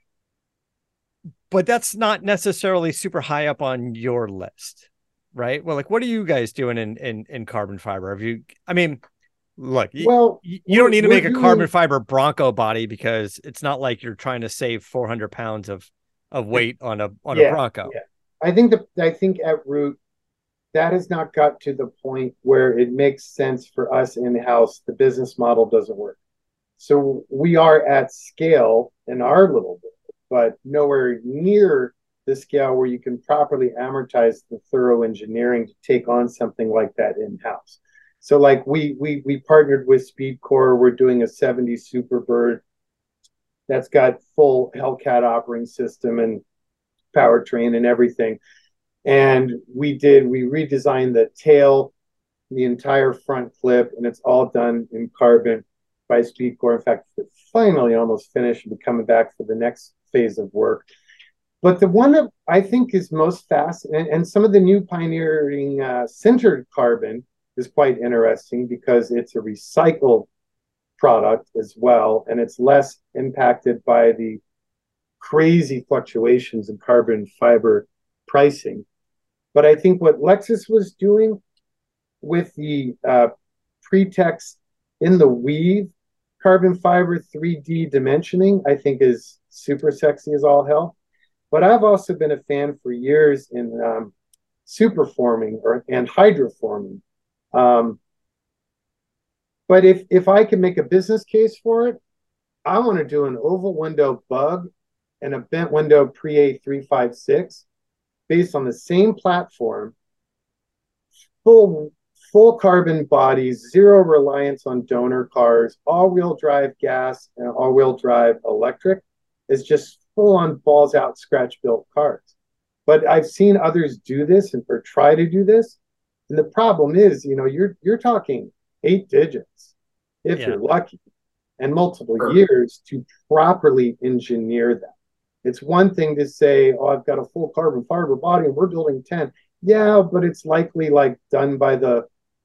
But that's not necessarily super high up on your list, right? Well, like, what are you guys doing in in, in carbon fiber? Have you, I mean, look, well, you, you don't need to make a doing... carbon fiber Bronco body because it's not like you're trying to save four hundred pounds of, of weight on a, on yeah, a Bronco. Yeah. I think that, I think at root, that has not got to the point where it makes sense for us in-house. The business model doesn't work. So we are at scale in our little bit, but nowhere near the scale where you can properly amortize the thorough engineering to take on something like that in-house. So like we we we partnered with Speedcore. We're doing a seventy Superbird that's got full Hellcat operating system and powertrain and everything. And we did, we redesigned the tail, the entire front clip, and it's all done in carbon by Speedcore. In fact, it's finally almost finished and coming back for the next phase of work. But the one that I think is most fast, and, and some of the new pioneering uh, sintered carbon is quite interesting because it's a recycled product as well, and it's less impacted by the crazy fluctuations in carbon fiber pricing. But I think what Lexus was doing with the uh, pretext in the weave carbon fiber three D dimensioning, I think is super sexy as all hell. But I've also been a fan for years in um, superforming or and hydroforming. Um, but if if I can make a business case for it, I want to do an oval window bug and a bent window pre-A three five six based on the same platform, full full carbon bodies, zero reliance on donor cars, all-wheel drive gas and all-wheel drive electric is just full-on balls-out scratch-built cars. But I've seen others do this and or try to do this, and the problem is, you know, you're you're talking eight digits if yeah. you're lucky, and multiple sure. years to properly engineer that. It's one thing to say, oh, I've got a full carbon fiber body and we're building ten. Yeah, but it's likely like done by the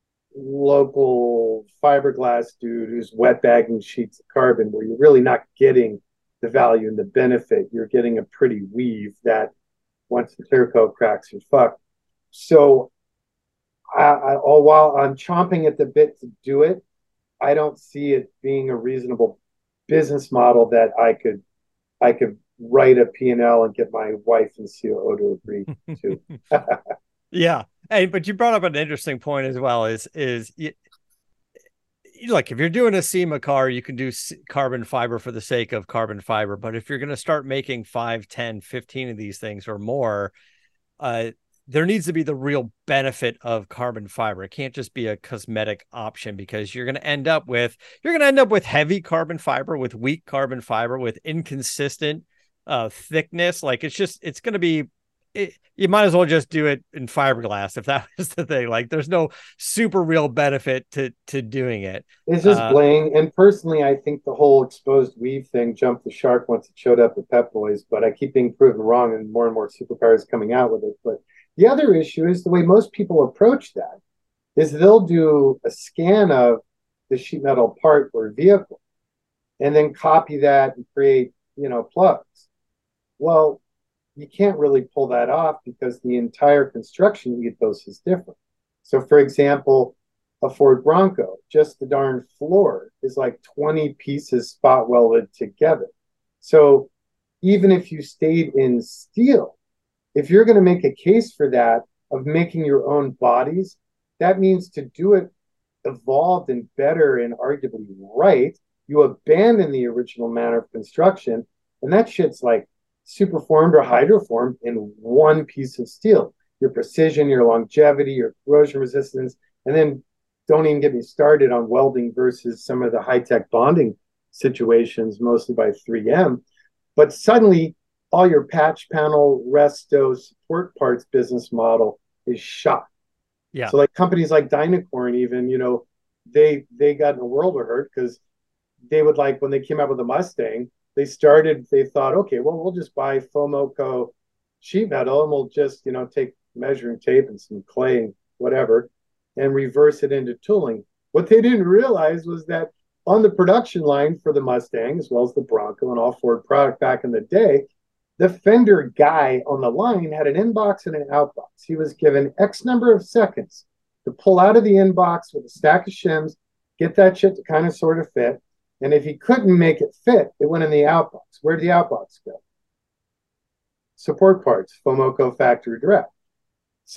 local fiberglass dude who's wet bagging sheets of carbon, where you're really not getting the value and the benefit. You're getting a pretty weave that once the clear coat cracks, you're fucked. So I, I, all while I'm chomping at the bit to do it, I don't see it being a reasonable business model that I could I could write a P and L and get my wife and C O O to agree to. Yeah. Hey, but you brought up an interesting point as well, is, is you, like, if you're doing a SEMA car, you can do carbon fiber for the sake of carbon fiber. But if you're going to start making five, ten, fifteen of these things or more, uh, there needs to be the real benefit of carbon fiber. It can't just be a cosmetic option, because you're going to end up with, you're going to end up with heavy carbon fiber, with weak carbon fiber, with inconsistent uh, thickness. Like, it's just, it's going to be, It, you might as well just do it in fiberglass if that was the thing. Like, there's no super real benefit to to doing it. It's just uh, bling. And personally, I think the whole exposed weave thing jumped the shark once it showed up at Pep Boys, but I keep being proven wrong, and more and more supercars coming out with it. But the other issue is the way most people approach that is they'll do a scan of the sheet metal part or vehicle and then copy that and create, you know, plugs. Well, you can't really pull that off because the entire construction ethos is different. So, for example, a Ford Bronco, just the darn floor is like twenty pieces spot welded together. So even if you stayed in steel, if you're going to make a case for that of making your own bodies, that means to do it evolved and better and arguably right, you abandon the original manner of construction, and that shit's like superformed or hydroformed in one piece of steel. Your precision, your longevity, your corrosion resistance, and then don't even get me started on welding versus some of the high-tech bonding situations, mostly by three M. But suddenly, all your patch panel, resto, support parts business model is shot. Yeah. So like companies like Dynacorn, even, you know, they they got in a world of hurt because they would, like, when they came out with the Mustang, they started, they thought, okay, well, we'll just buy Fomoco sheet metal and we'll just, you know, take measuring tape and some clay and whatever and reverse it into tooling. What they didn't realize was that on the production line for the Mustang, as well as the Bronco and all Ford product back in the day, the fender guy on the line had an inbox and an outbox. He was given X number of seconds to pull out of the inbox with a stack of shims, get that shit to kind of sort of fit. And if he couldn't make it fit, it went in the outbox. Where did the outbox go? Support parts, Fomoco Factory Direct. So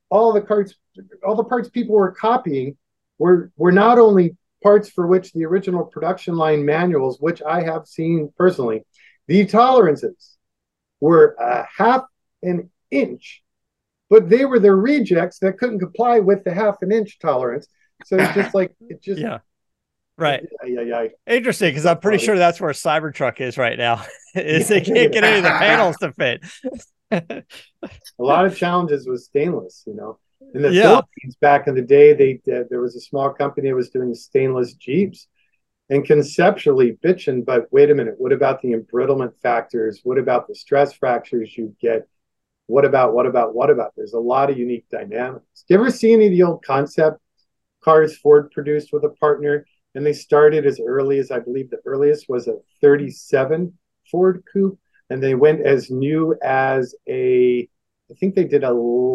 all the parts, all the parts people were copying were were not only parts for which the original production line manuals, which I have seen personally, the tolerances were a half an inch, but they were the rejects that couldn't comply with the half an inch tolerance. So it's just like, it just, yeah. Right. Yeah, yeah, yeah. Interesting, because I'm pretty sure that's where Cybertruck is right now. Is they can't get any of the panels to fit. A lot of challenges with stainless, you know. In the yeah. Philippines back in the day, they uh, there was a small company that was doing stainless Jeeps, and conceptually bitching, but wait a minute, what about the embrittlement factors? What about the stress fractures you get? What about, what about, what about? There's a lot of unique dynamics. Do you ever see any of the old concept cars Ford produced with a partner? And they started as early as, I believe the earliest was a thirty-seven Ford Coupe. And they went as new as a, I think they did a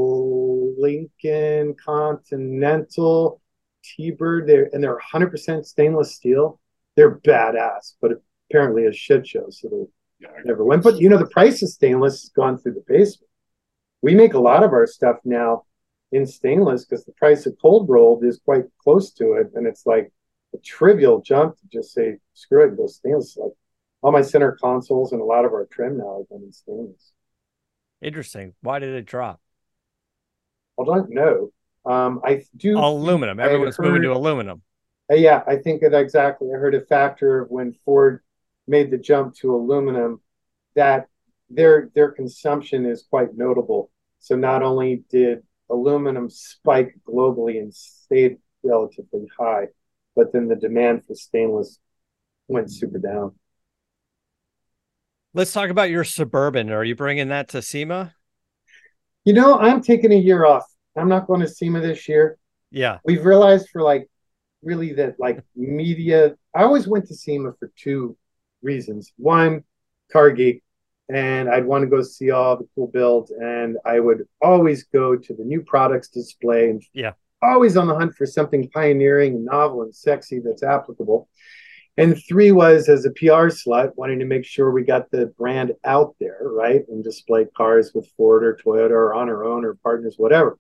Lincoln Continental T-Bird. They're, and they're one hundred percent stainless steel. They're badass, but apparently a shit show. So they yeah, never went. But, you know, the price of stainless has gone through the basement. We make a lot of our stuff now in stainless because the price of cold rolled is quite close to it. And it's like a trivial jump to just say, screw it, go stainless. Like all my center consoles and a lot of our trim now are done in stainless. Interesting. Why did it drop? I don't know. Um, I do. Aluminum. Everyone's heard, moving to aluminum. Uh, yeah, I think that exactly. I heard a factor of when Ford made the jump to aluminum that their their consumption is quite notable. So not only did aluminum spike globally and stayed relatively high, but then the demand for stainless went super down. Let's talk about your Suburban. Are you bringing that to SEMA? You know, I'm taking a year off. I'm not going to SEMA this year. Yeah. We've realized for like really that like media, I always went to SEMA for two reasons. One, car geek, and I'd want to go see all the cool builds, and I would always go to the new products display and yeah, always on the hunt for something pioneering and novel and sexy that's applicable. And three was as a P R slut, wanting to make sure we got the brand out there, right? And display cars with Ford or Toyota or on our own or partners, whatever.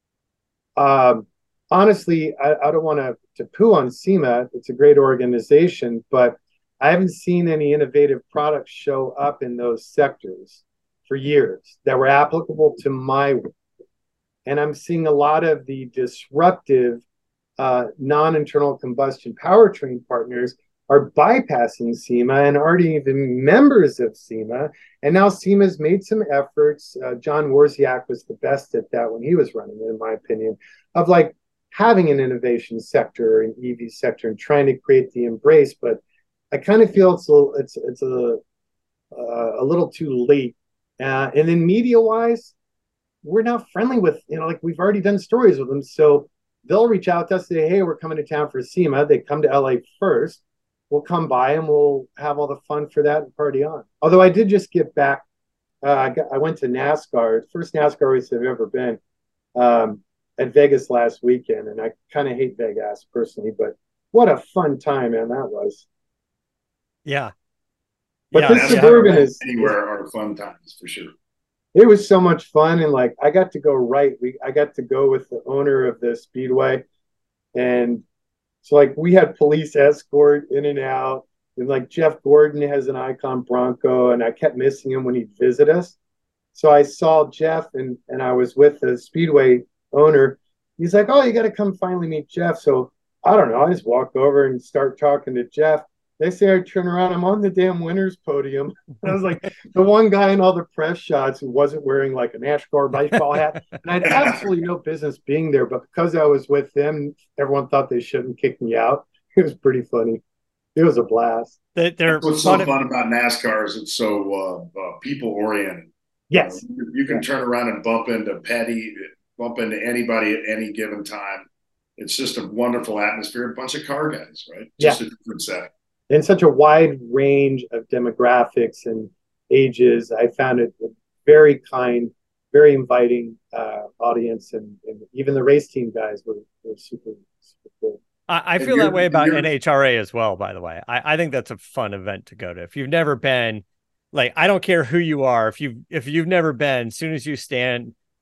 Um, honestly, I, I don't want to, to poo on SEMA. It's a great organization, but I haven't seen any innovative products show up in those sectors for years that were applicable to my work. And I'm seeing a lot of the disruptive uh, non-internal combustion powertrain partners are bypassing SEMA and aren't even members of SEMA. And now SEMA's made some efforts. Uh, John Warsiak was the best at that when he was running it, in my opinion, of like having an innovation sector, an E V sector, and trying to create the embrace. But I kind of feel it's a, it's it's a uh, a little too late. Uh, and then media-wise, we're not friendly with, you know, like we've already done stories with them. So they'll reach out to us, say, hey, we're coming to town for SEMA. They come to L A first. We'll come by and we'll have all the fun for that and party on. Although I did just get back. Uh, I, got, I went to NASCAR, first NASCAR race I've ever been, um, at Vegas last weekend. And I kind of hate Vegas personally, but what a fun time, man, that was. Yeah. But yeah, this Suburban yeah, is anywhere are fun times for sure. It was so much fun, and like I got to go right. We I got to go with the owner of the Speedway, and so like we had police escort in and out, and like Jeff Gordon has an Icon Bronco, and I kept missing him when he'd visit us. So I saw Jeff, and and I was with the Speedway owner. He's like, "Oh, you got to come finally meet Jeff." So I don't know. I just walk over and start talking to Jeff. They say I turn around, I'm on the damn winner's podium. I was like the one guy in all the press shots who wasn't wearing like a NASCAR baseball hat. And I had absolutely no business being there, but because I was with them, everyone thought they shouldn't kick me out. It was pretty funny. It was a blast. They, they're What's so fun about NASCAR is it's so uh, uh, people oriented. Yes. You, know, you can yeah. turn around and bump into Petty, bump into anybody at any given time. It's just a wonderful atmosphere, a bunch of car guys, right? Just yeah. a different setting. In such a wide range of demographics and ages, I found it a very kind, very inviting uh, audience, and, and even the race team guys were, were super, super cool. I, I feel that way about N H R A as well, by the way. I, I think that's a fun event to go to. If you've never been, like, I don't care who you are. If you if you've never been, as soon as you stand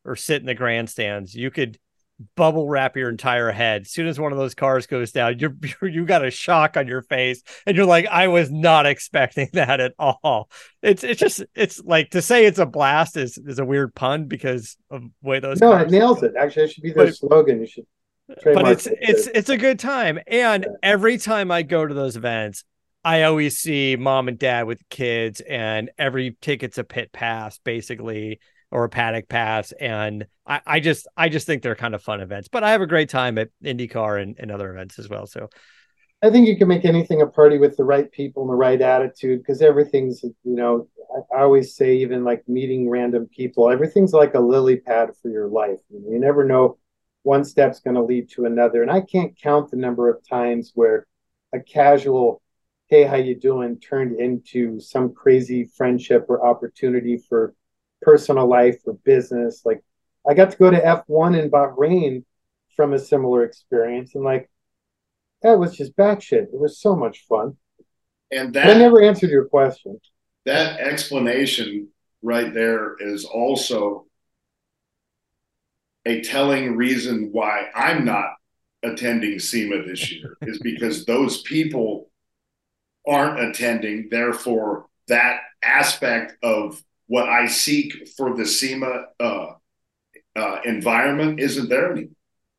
or sit in the grandstands, you could bubble wrap your entire head. As soon as one of those cars goes down, you're, you're you got a shock on your face, and you're like, I was not expecting that at all. It's it's just it's like, to say it's a blast is is a weird pun because of the way those. No, it nails it. Actually, it should be their but, slogan. You should. But it's it. it's it's a good time, and yeah. every time I go to those events, I always see mom and dad with kids, and every ticket's a pit pass, basically, or a paddock pass. And I, I just I just think they're kind of fun events. But I have a great time at IndyCar and, and other events as well. So I think you can make anything a party with the right people and the right attitude, because everything's, you know, I, I always say, even like meeting random people, everything's like a lily pad for your life. You know, you never know one step's going to lead to another. And I can't count the number of times where a casual, hey, how you doing, turned into some crazy friendship or opportunity for personal life or business. Like, I got to go to F one in Bahrain from a similar experience, and like, that was just batshit. It was so much fun. And that, but I never answered your question. That explanation right there is also a telling reason why I'm not attending SEMA this year, is because those people aren't attending. Therefore, that aspect of what I seek for the SEMA uh, uh, environment isn't there anymore.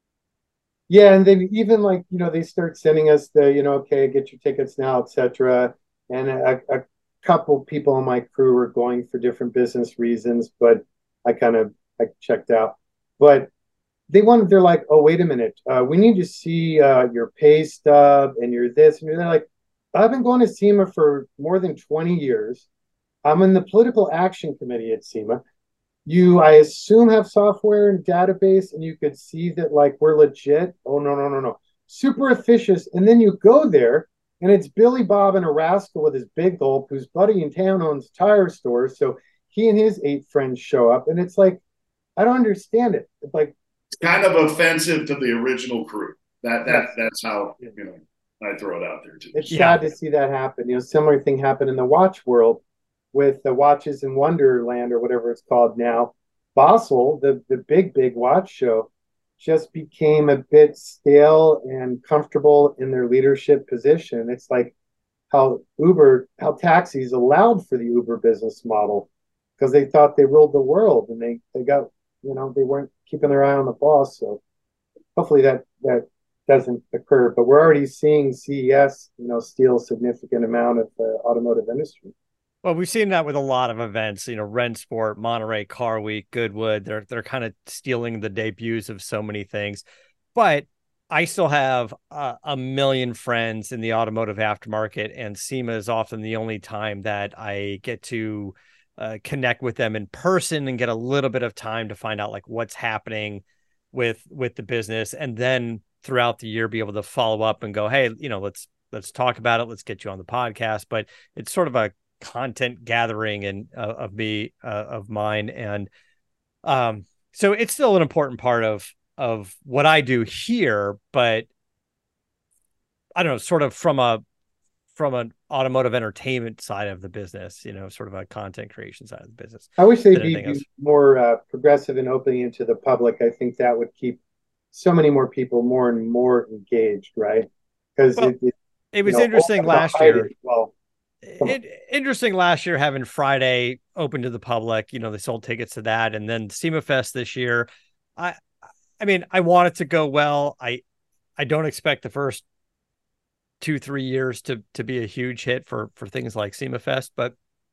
Yeah, and then even like, you know, they start sending us the, you know, okay, get your tickets now, et cetera. And a, a couple people on my crew were going for different business reasons, but I kind of I checked out. But they wanted, they're like, oh, wait a minute, uh, we need to see uh, your pay stub and your this. And they're like, I've been going to SEMA for more than twenty years. I'm in the political action committee at SEMA. You, I assume, have software and database, and you could see that, like, we're legit. Oh, no, no, no, no. Super officious. And then you go there, and it's Billy Bob and a rascal with his big gulp, whose buddy in town owns tire stores. So he and his eight friends show up, and it's like, I don't understand it. It's like, it's kind of offensive to the original crew. That that yes. That's how, you know, I throw it out there too. It's yeah. sad to see that happen. You know, similar thing happened in the watch world with the Watches in Wonderland, or whatever it's called now. Basel, the the big big watch show, just became a bit stale and comfortable in their leadership position. It's like how Uber, how taxis allowed for the Uber business model, because they thought they ruled the world, and they they got, you know, they weren't keeping their eye on the boss. So hopefully that that doesn't occur. But we're already seeing C E S, you know, steal a significant amount of the automotive industry. Well, we've seen that with a lot of events, you know, Rennsport, Monterey Car Week, Goodwood. They're they're kind of stealing the debuts of so many things. But I still have uh, a million friends in the automotive aftermarket, and SEMA is often the only time that I get to uh, connect with them in person and get a little bit of time to find out like what's happening with with the business, and then throughout the year be able to follow up and go, hey, you know, let's let's talk about it. Let's get you on the podcast. But it's sort of a content gathering and uh, of me uh, of mine, and um so it's still an important part of of what I do here, but I don't know, sort of from a from an automotive entertainment side of the business, you know, sort of a content creation side of the business. I wish they'd be, be more uh, progressive and opening into the public. I think that would keep so many more people more and more engaged, right? Because well, it, it, it was you know, interesting last year. Well, It, interesting last year having Friday open to the public. You know, they sold tickets to that, and then SEMA Fest this year. I, I mean, I want it to go well. I, I don't expect the first two, three years to to be a huge hit for for things like SEMA Fest, but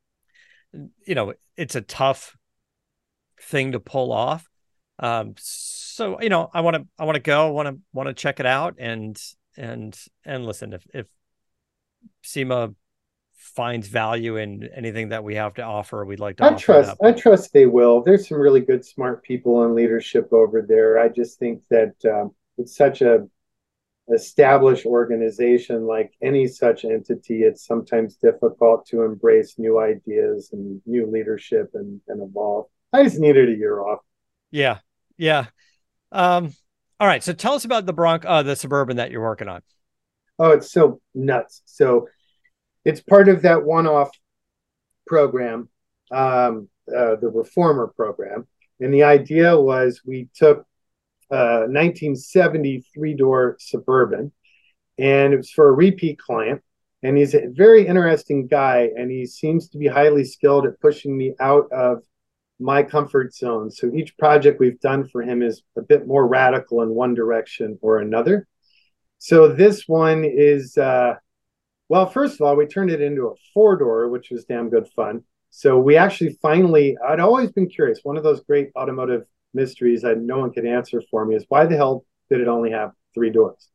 you know, it's a tough thing to pull off. Um, so you know, I want to I want to go, want to want to check it out, and and and listen, if if SEMA finds value in anything that we have to offer, we'd like to I offer trust that. I trust they will. There's some really good, smart people in leadership over there. I just think that um, it's such a established organization. Like any such entity, it's sometimes difficult to embrace new ideas and new leadership and, and evolve. I just needed a year off. Yeah. Yeah. Um, all right. So tell us about the Bronco, uh, the Suburban that you're working on. Oh, it's so nuts. So it's part of that one-off program, um, uh, the Reformer program. And the idea was we took a nineteen seventy three-door Suburban, and it was for a repeat client. And he's a very interesting guy, and he seems to be highly skilled at pushing me out of my comfort zone. So each project we've done for him is a bit more radical in one direction or another. So this one is, uh, well, first of all, we turned it into a four-door, which was damn good fun. So we actually finally, I'd always been curious. One of those great automotive mysteries that no one could answer for me is why the hell did it only have three doors?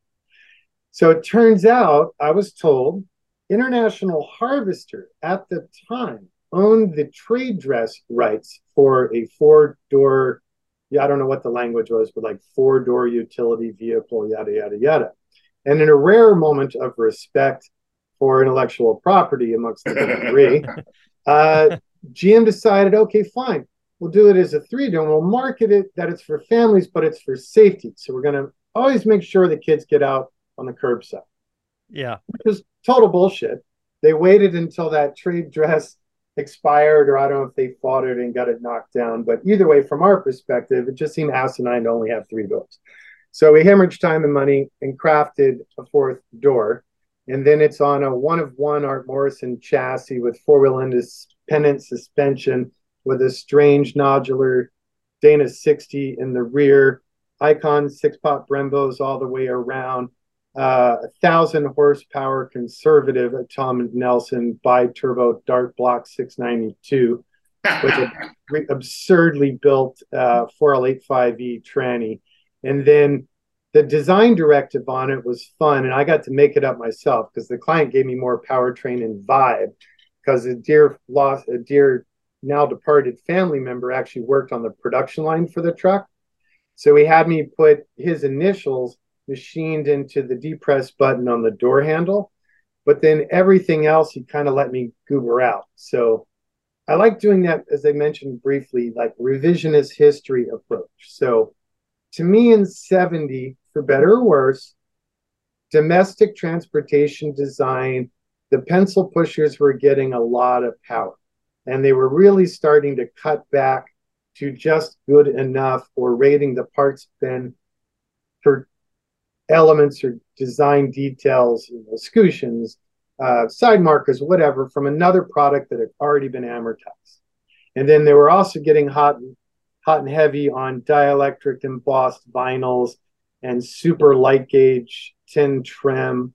So it turns out, I was told, International Harvester at the time owned the trade dress rights for a four-door, yeah, I don't know what the language was, but like four-door utility vehicle, yada, yada, yada. And in a rare moment of respect for intellectual property amongst the big three, uh, G M decided, okay, fine, we'll do it as a three-door, and we'll market it that it's for families, but it's for safety. So we're going to always make sure the kids get out on the curbside. Yeah. Which was total bullshit. They waited until that trade dress expired, or I don't know if they fought it and got it knocked down. But either way, from our perspective, it just seemed asinine to only have three doors. So we hemorrhaged time and money and crafted a fourth door. And then it's on a one-of-one Art Morrison chassis with four-wheel independent suspension with a strange nodular Dana sixty in the rear, Icon six-pot Brembos all the way around, uh, a thousand horsepower conservative Tom Nelson bi-turbo Dart Block six ninety-two with a re- absurdly built uh, four L eighty-five E tranny. And then the design directive on it was fun, and I got to make it up myself because the client gave me more powertrain and vibe because a dear lost, a dear now departed family member actually worked on the production line for the truck. So he had me put his initials machined into the depress button on the door handle, but then everything else he kind of let me goober out. So I like doing that, as I mentioned briefly, like revisionist history approach. So to me in seventy, for better or worse, domestic transportation design, the pencil pushers were getting a lot of power. And they were really starting to cut back to just good enough or rating the parts bin for elements or design details, you know, escutcheons, uh, side markers, whatever, from another product that had already been amortized. And then they were also getting hot and, hot and heavy on dielectric embossed vinyls and super light gauge tin trim.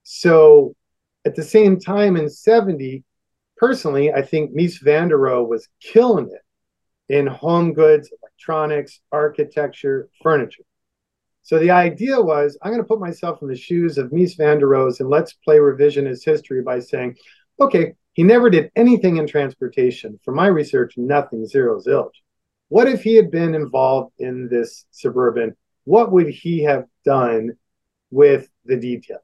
So at the same time in seventy, personally, I think Mies van der Rohe was killing it in home goods, electronics, architecture, furniture. So the idea was, I'm going to put myself in the shoes of Mies van der Rohe and let's play revisionist history by saying, okay, he never did anything in transportation. For my research, nothing, zero, zilch. What if he had been involved in this Suburban? What would he have done with the details?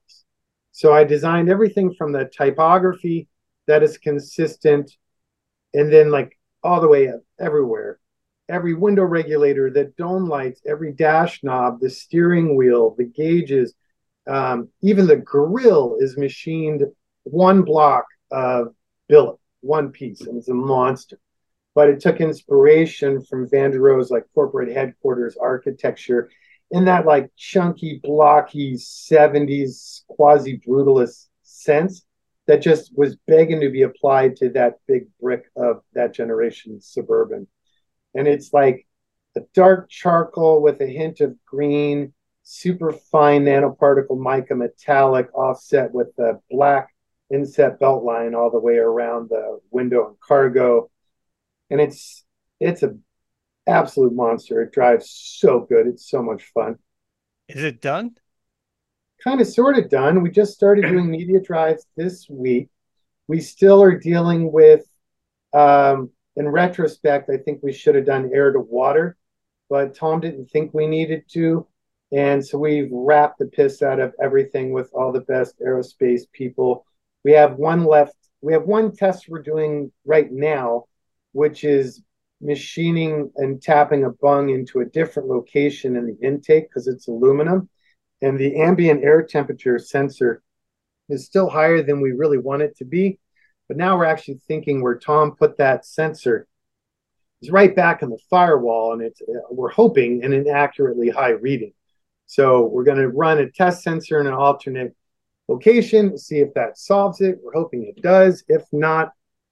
So I designed everything from the typography that is consistent, and then like all the way up everywhere. Every window regulator, the dome lights, every dash knob, the steering wheel, the gauges, um, even the grille is machined one block of billet, one piece, and it's a monster. But it took inspiration from Van der Rohe's like corporate headquarters architecture in that like chunky, blocky seventies quasi-brutalist sense that just was begging to be applied to that big brick of that generation Suburban. And it's like a dark charcoal with a hint of green, super fine nanoparticle mica metallic offset with the black inset belt line all the way around the window and cargo. And it's it's a absolute monster. It drives so good. It's so much fun. Is it done? Kind of sort of done. We just started doing media drives this week. We still are dealing with, um, in retrospect, I think we should have done air to water, but Tom didn't think we needed to. And so we've wrapped the piss out of everything with all the best aerospace people. We have one left. We have one test we're doing right now, which is machining and tapping a bung into a different location in the intake because it's aluminum. And the ambient air temperature sensor is still higher than we really want it to be. But now we're actually thinking where Tom put that sensor is right back in the firewall, and it's we're hoping an inaccurately high reading. So we're going to run a test sensor in an alternate location, see if that solves it. We're hoping it does. If not,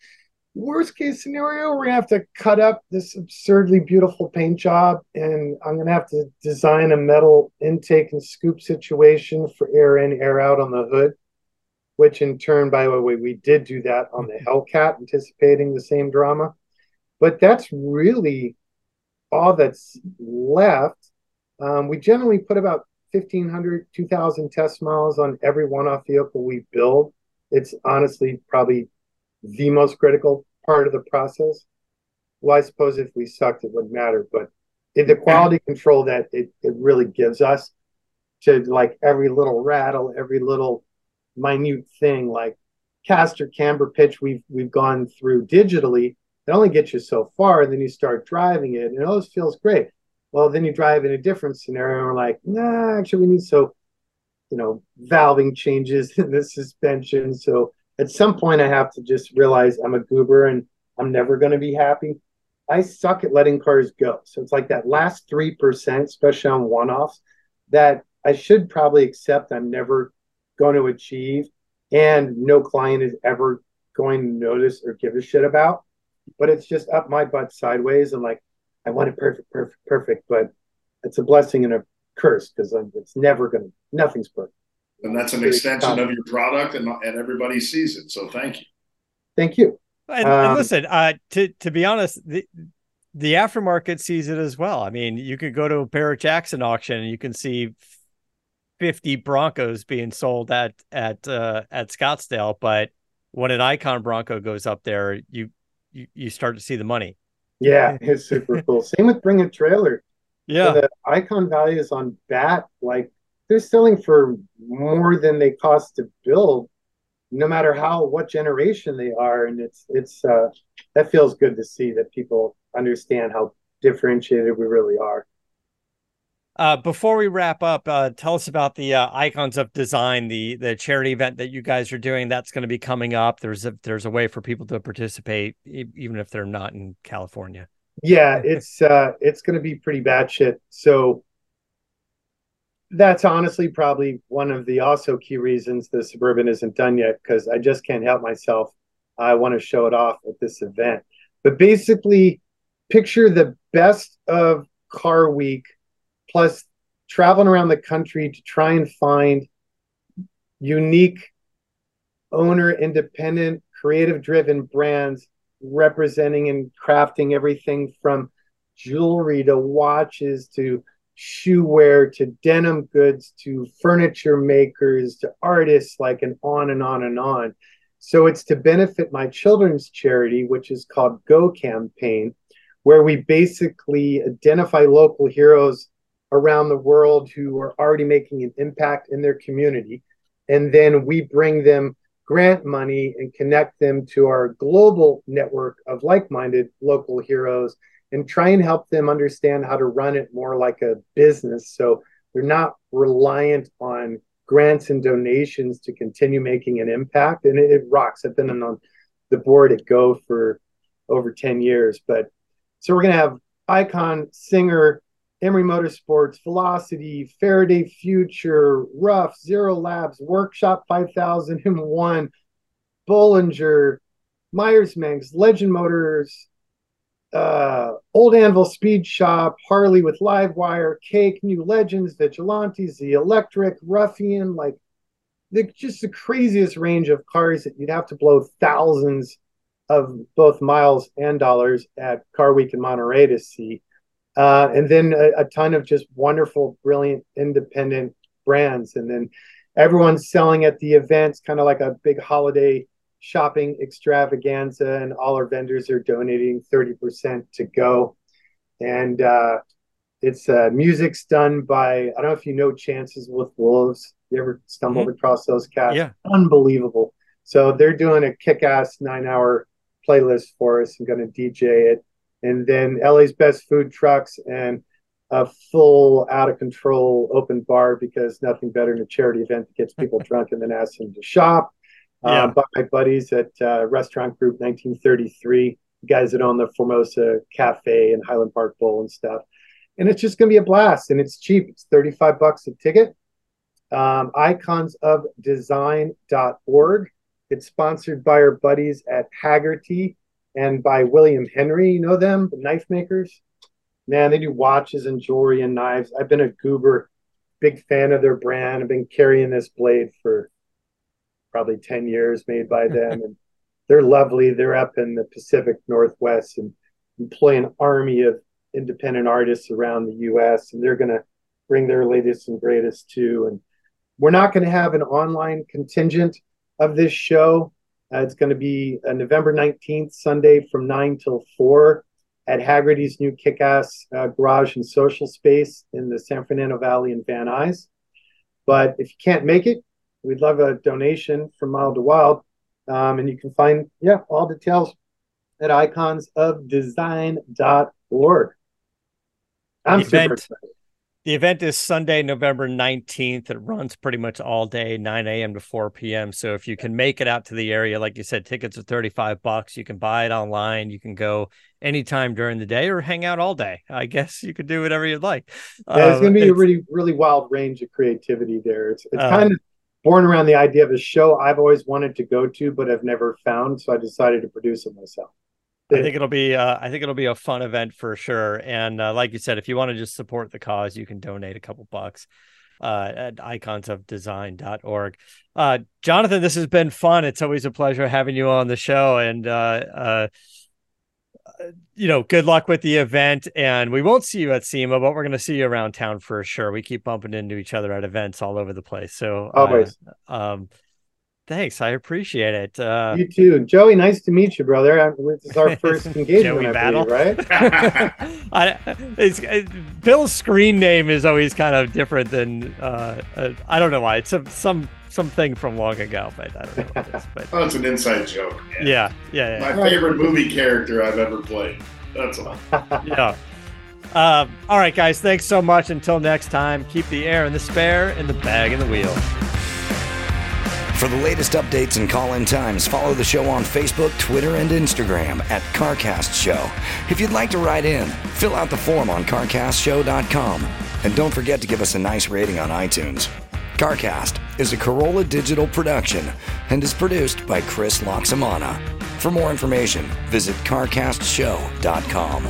worst case scenario, we're gonna have to cut up this absurdly beautiful paint job, and I'm gonna have to design a metal intake and scoop situation for air in, air out on the hood, which in turn, by the way, we did do that on the Hellcat, anticipating the same drama. But that's really all that's left. Um, we generally put about fifteen hundred, two thousand test miles on every one-off vehicle we build. It's honestly probably the most critical part of the process. Well, I suppose if we sucked, it wouldn't matter, but in the quality control that it, it really gives us to like every little rattle, every little minute thing, like caster camber pitch we've we've gone through digitally, it only gets you so far, and then you start driving it, and it always feels great. Well, then you drive in a different scenario, and we're like, nah, actually, we need so, you know, valving changes in the suspension. So at some point, I have to just realize I'm a goober and I'm never going to be happy. I suck at letting cars go. So it's like that last three percent, especially on one-offs, that I should probably accept I'm never going to achieve, and no client is ever going to notice or give a shit about. But it's just up my butt sideways, and like, I want it perfect, perfect, perfect. But it's a blessing and a curse, because it's never going to, nothing's perfect. And that's an extension of your product, and, and everybody sees it. So thank you. Thank you. And, um, and listen, uh, to, to be honest, the, the aftermarket sees it as well. I mean, you could go to a Barrett-Jackson auction and you can see fifty Broncos being sold at, at, uh, at Scottsdale. But when an Icon Bronco goes up there, you, you, you start to see the money. Yeah, it's super cool. Same with Bring a Trailer. Yeah. So the Icon values on Bat, like, they're selling for more than they cost to build, no matter how, what generation they are. And it's, it's, uh, that feels good to see that people understand how differentiated we really are. Uh, before we wrap up, uh, tell us about the uh, Icons of Design, the the charity event that you guys are doing. That's going to be coming up. There's a, there's a way for people to participate, e- even if they're not in California. Yeah, it's, uh, it's going to be pretty batshit. So that's honestly probably one of the also key reasons the Suburban isn't done yet, because I just can't help myself. I want to show it off at this event. But basically, picture the best of Car Week, plus traveling around the country to try and find unique, owner-independent, creative-driven brands representing and crafting everything from jewelry to watches to shoe wear to denim goods to furniture makers to artists, like, and on and on and on. So it's to benefit my children's charity, which is called Go Campaign, where we basically identify local heroes around the world who are already making an impact in their community. And then we bring them grant money and connect them to our global network of like-minded local heroes, and try and help them understand how to run it more like a business. So they're not reliant on grants and donations to continue making an impact. And it, it rocks. I've been on the board at Go for over ten years. But so we're going to have Icon, Singer, Emery Motorsports, Velocity, Faraday Future, Rough, Zero Labs, Workshop five thousand one, Bollinger, Myers-Manx, Legend Motors, uh, Old Anvil Speed Shop, Harley with Livewire, Cake, New Legends, Vigilantes, The Electric, Ruffian, like the, just the craziest range of cars that you'd have to blow thousands of both miles and dollars at Car Week in Monterey to see. Uh, and then a, a ton of just wonderful, brilliant, independent brands. And then everyone's selling at the events, kind of like a big holiday shopping extravaganza, and all our vendors are donating thirty percent to Go. And uh, it's uh, music's done by, I don't know if you know Chances with Wolves. You ever stumbled mm-hmm. across those cats? Yeah. Unbelievable. So they're doing a kick-ass nine-hour playlist for us and going to D J it. And then L A's Best Food Trucks and a full out-of-control open bar, because nothing better than a charity event that gets people drunk and then asks them to shop. Yeah. Uh, by my buddies at uh, Restaurant Group nineteen thirty-three, guys that own the Formosa Cafe and Highland Park Bowl and stuff. And it's just going to be a blast, and it's cheap. It's thirty-five bucks a ticket. Um, icons of design dot org. It's sponsored by our buddies at Haggerty and by William Henry. You know them, the knife makers? Man, they do watches and jewelry and knives. I've been a goober, big fan of their brand. I've been carrying this blade for probably ten years, made by them. And they're lovely. They're up in the Pacific Northwest and employ an army of independent artists around the U S, and they're going to bring their latest and greatest too. And we're not going to have an online contingent of this show. Uh, it's going to be uh, November nineteenth, Sunday from nine till four at Haggerty's new kick-ass uh, garage and social space in the San Fernando Valley in Van Nuys. But if you can't make it, we'd love a donation from Mild to Wild. Um, and you can find, yeah, all details at icons of design dot org. I'm the super event, excited. The event is Sunday, November nineteenth. It runs pretty much all day, nine a.m. to four p.m. So if you can make it out to the area, like you said, tickets are thirty-five bucks. You can buy it online. You can go anytime during the day or hang out all day. I guess you could do whatever you'd like. Yeah, there's uh, going to be a really, really wild range of creativity there. It's, it's uh, kind of born around the idea of a show I've always wanted to go to, but I've never found. So I decided to produce it myself. I think it'll be uh, I think it'll be a fun event for sure. And uh, like you said, if you want to just support the cause, you can donate a couple bucks uh, at icons of design dot org. Uh, Jonathan, this has been fun. It's always a pleasure having you on the show. And, uh, uh, you know, good luck with the event. And we won't see you at SEMA, but we're going to see you around town for sure. We keep bumping into each other at events all over the place. So always. Uh, um, Thanks. I appreciate it. Uh, you too. Joey, nice to meet you, brother. This is our first engagement, Joey I Battle, believe, right? I, it's, it, Bill's screen name is always kind of different than, uh, uh, I don't know why. It's a, some something from long ago, but I don't know what it is. But, oh, it's an inside joke. Man. Yeah, yeah, yeah. My favorite movie character I've ever played. That's all. Yeah. Um, all right, guys. Thanks so much. Until next time, keep the air in the spare and the bag in the wheel. For the latest updates and call-in times, follow the show on Facebook, Twitter, and Instagram at CarCast Show. If you'd like to write in, fill out the form on car cast show dot com. And don't forget to give us a nice rating on iTunes. CarCast is a Corolla Digital production and is produced by Chris Loxamana. For more information, visit car cast show dot com.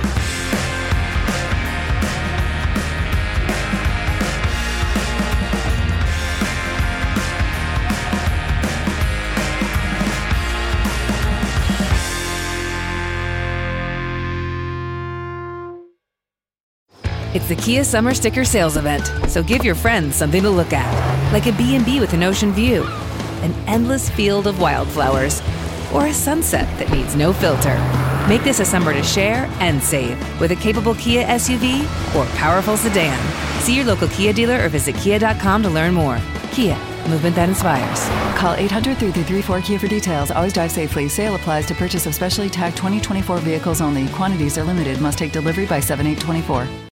It's the Kia Summer Sticker Sales Event, so give your friends something to look at, like a B and B with an ocean view, an endless field of wildflowers, or a sunset that needs no filter. Make this a summer to share and save with a capable Kia S U V or powerful sedan. See your local Kia dealer or visit kia dot com to learn more. Kia, movement that inspires. Call eight hundred, three three three, four Kia for details. Always drive safely. Sale applies to purchase of specially tagged twenty twenty-four vehicles only. Quantities are limited. Must take delivery by seven eight twenty-four.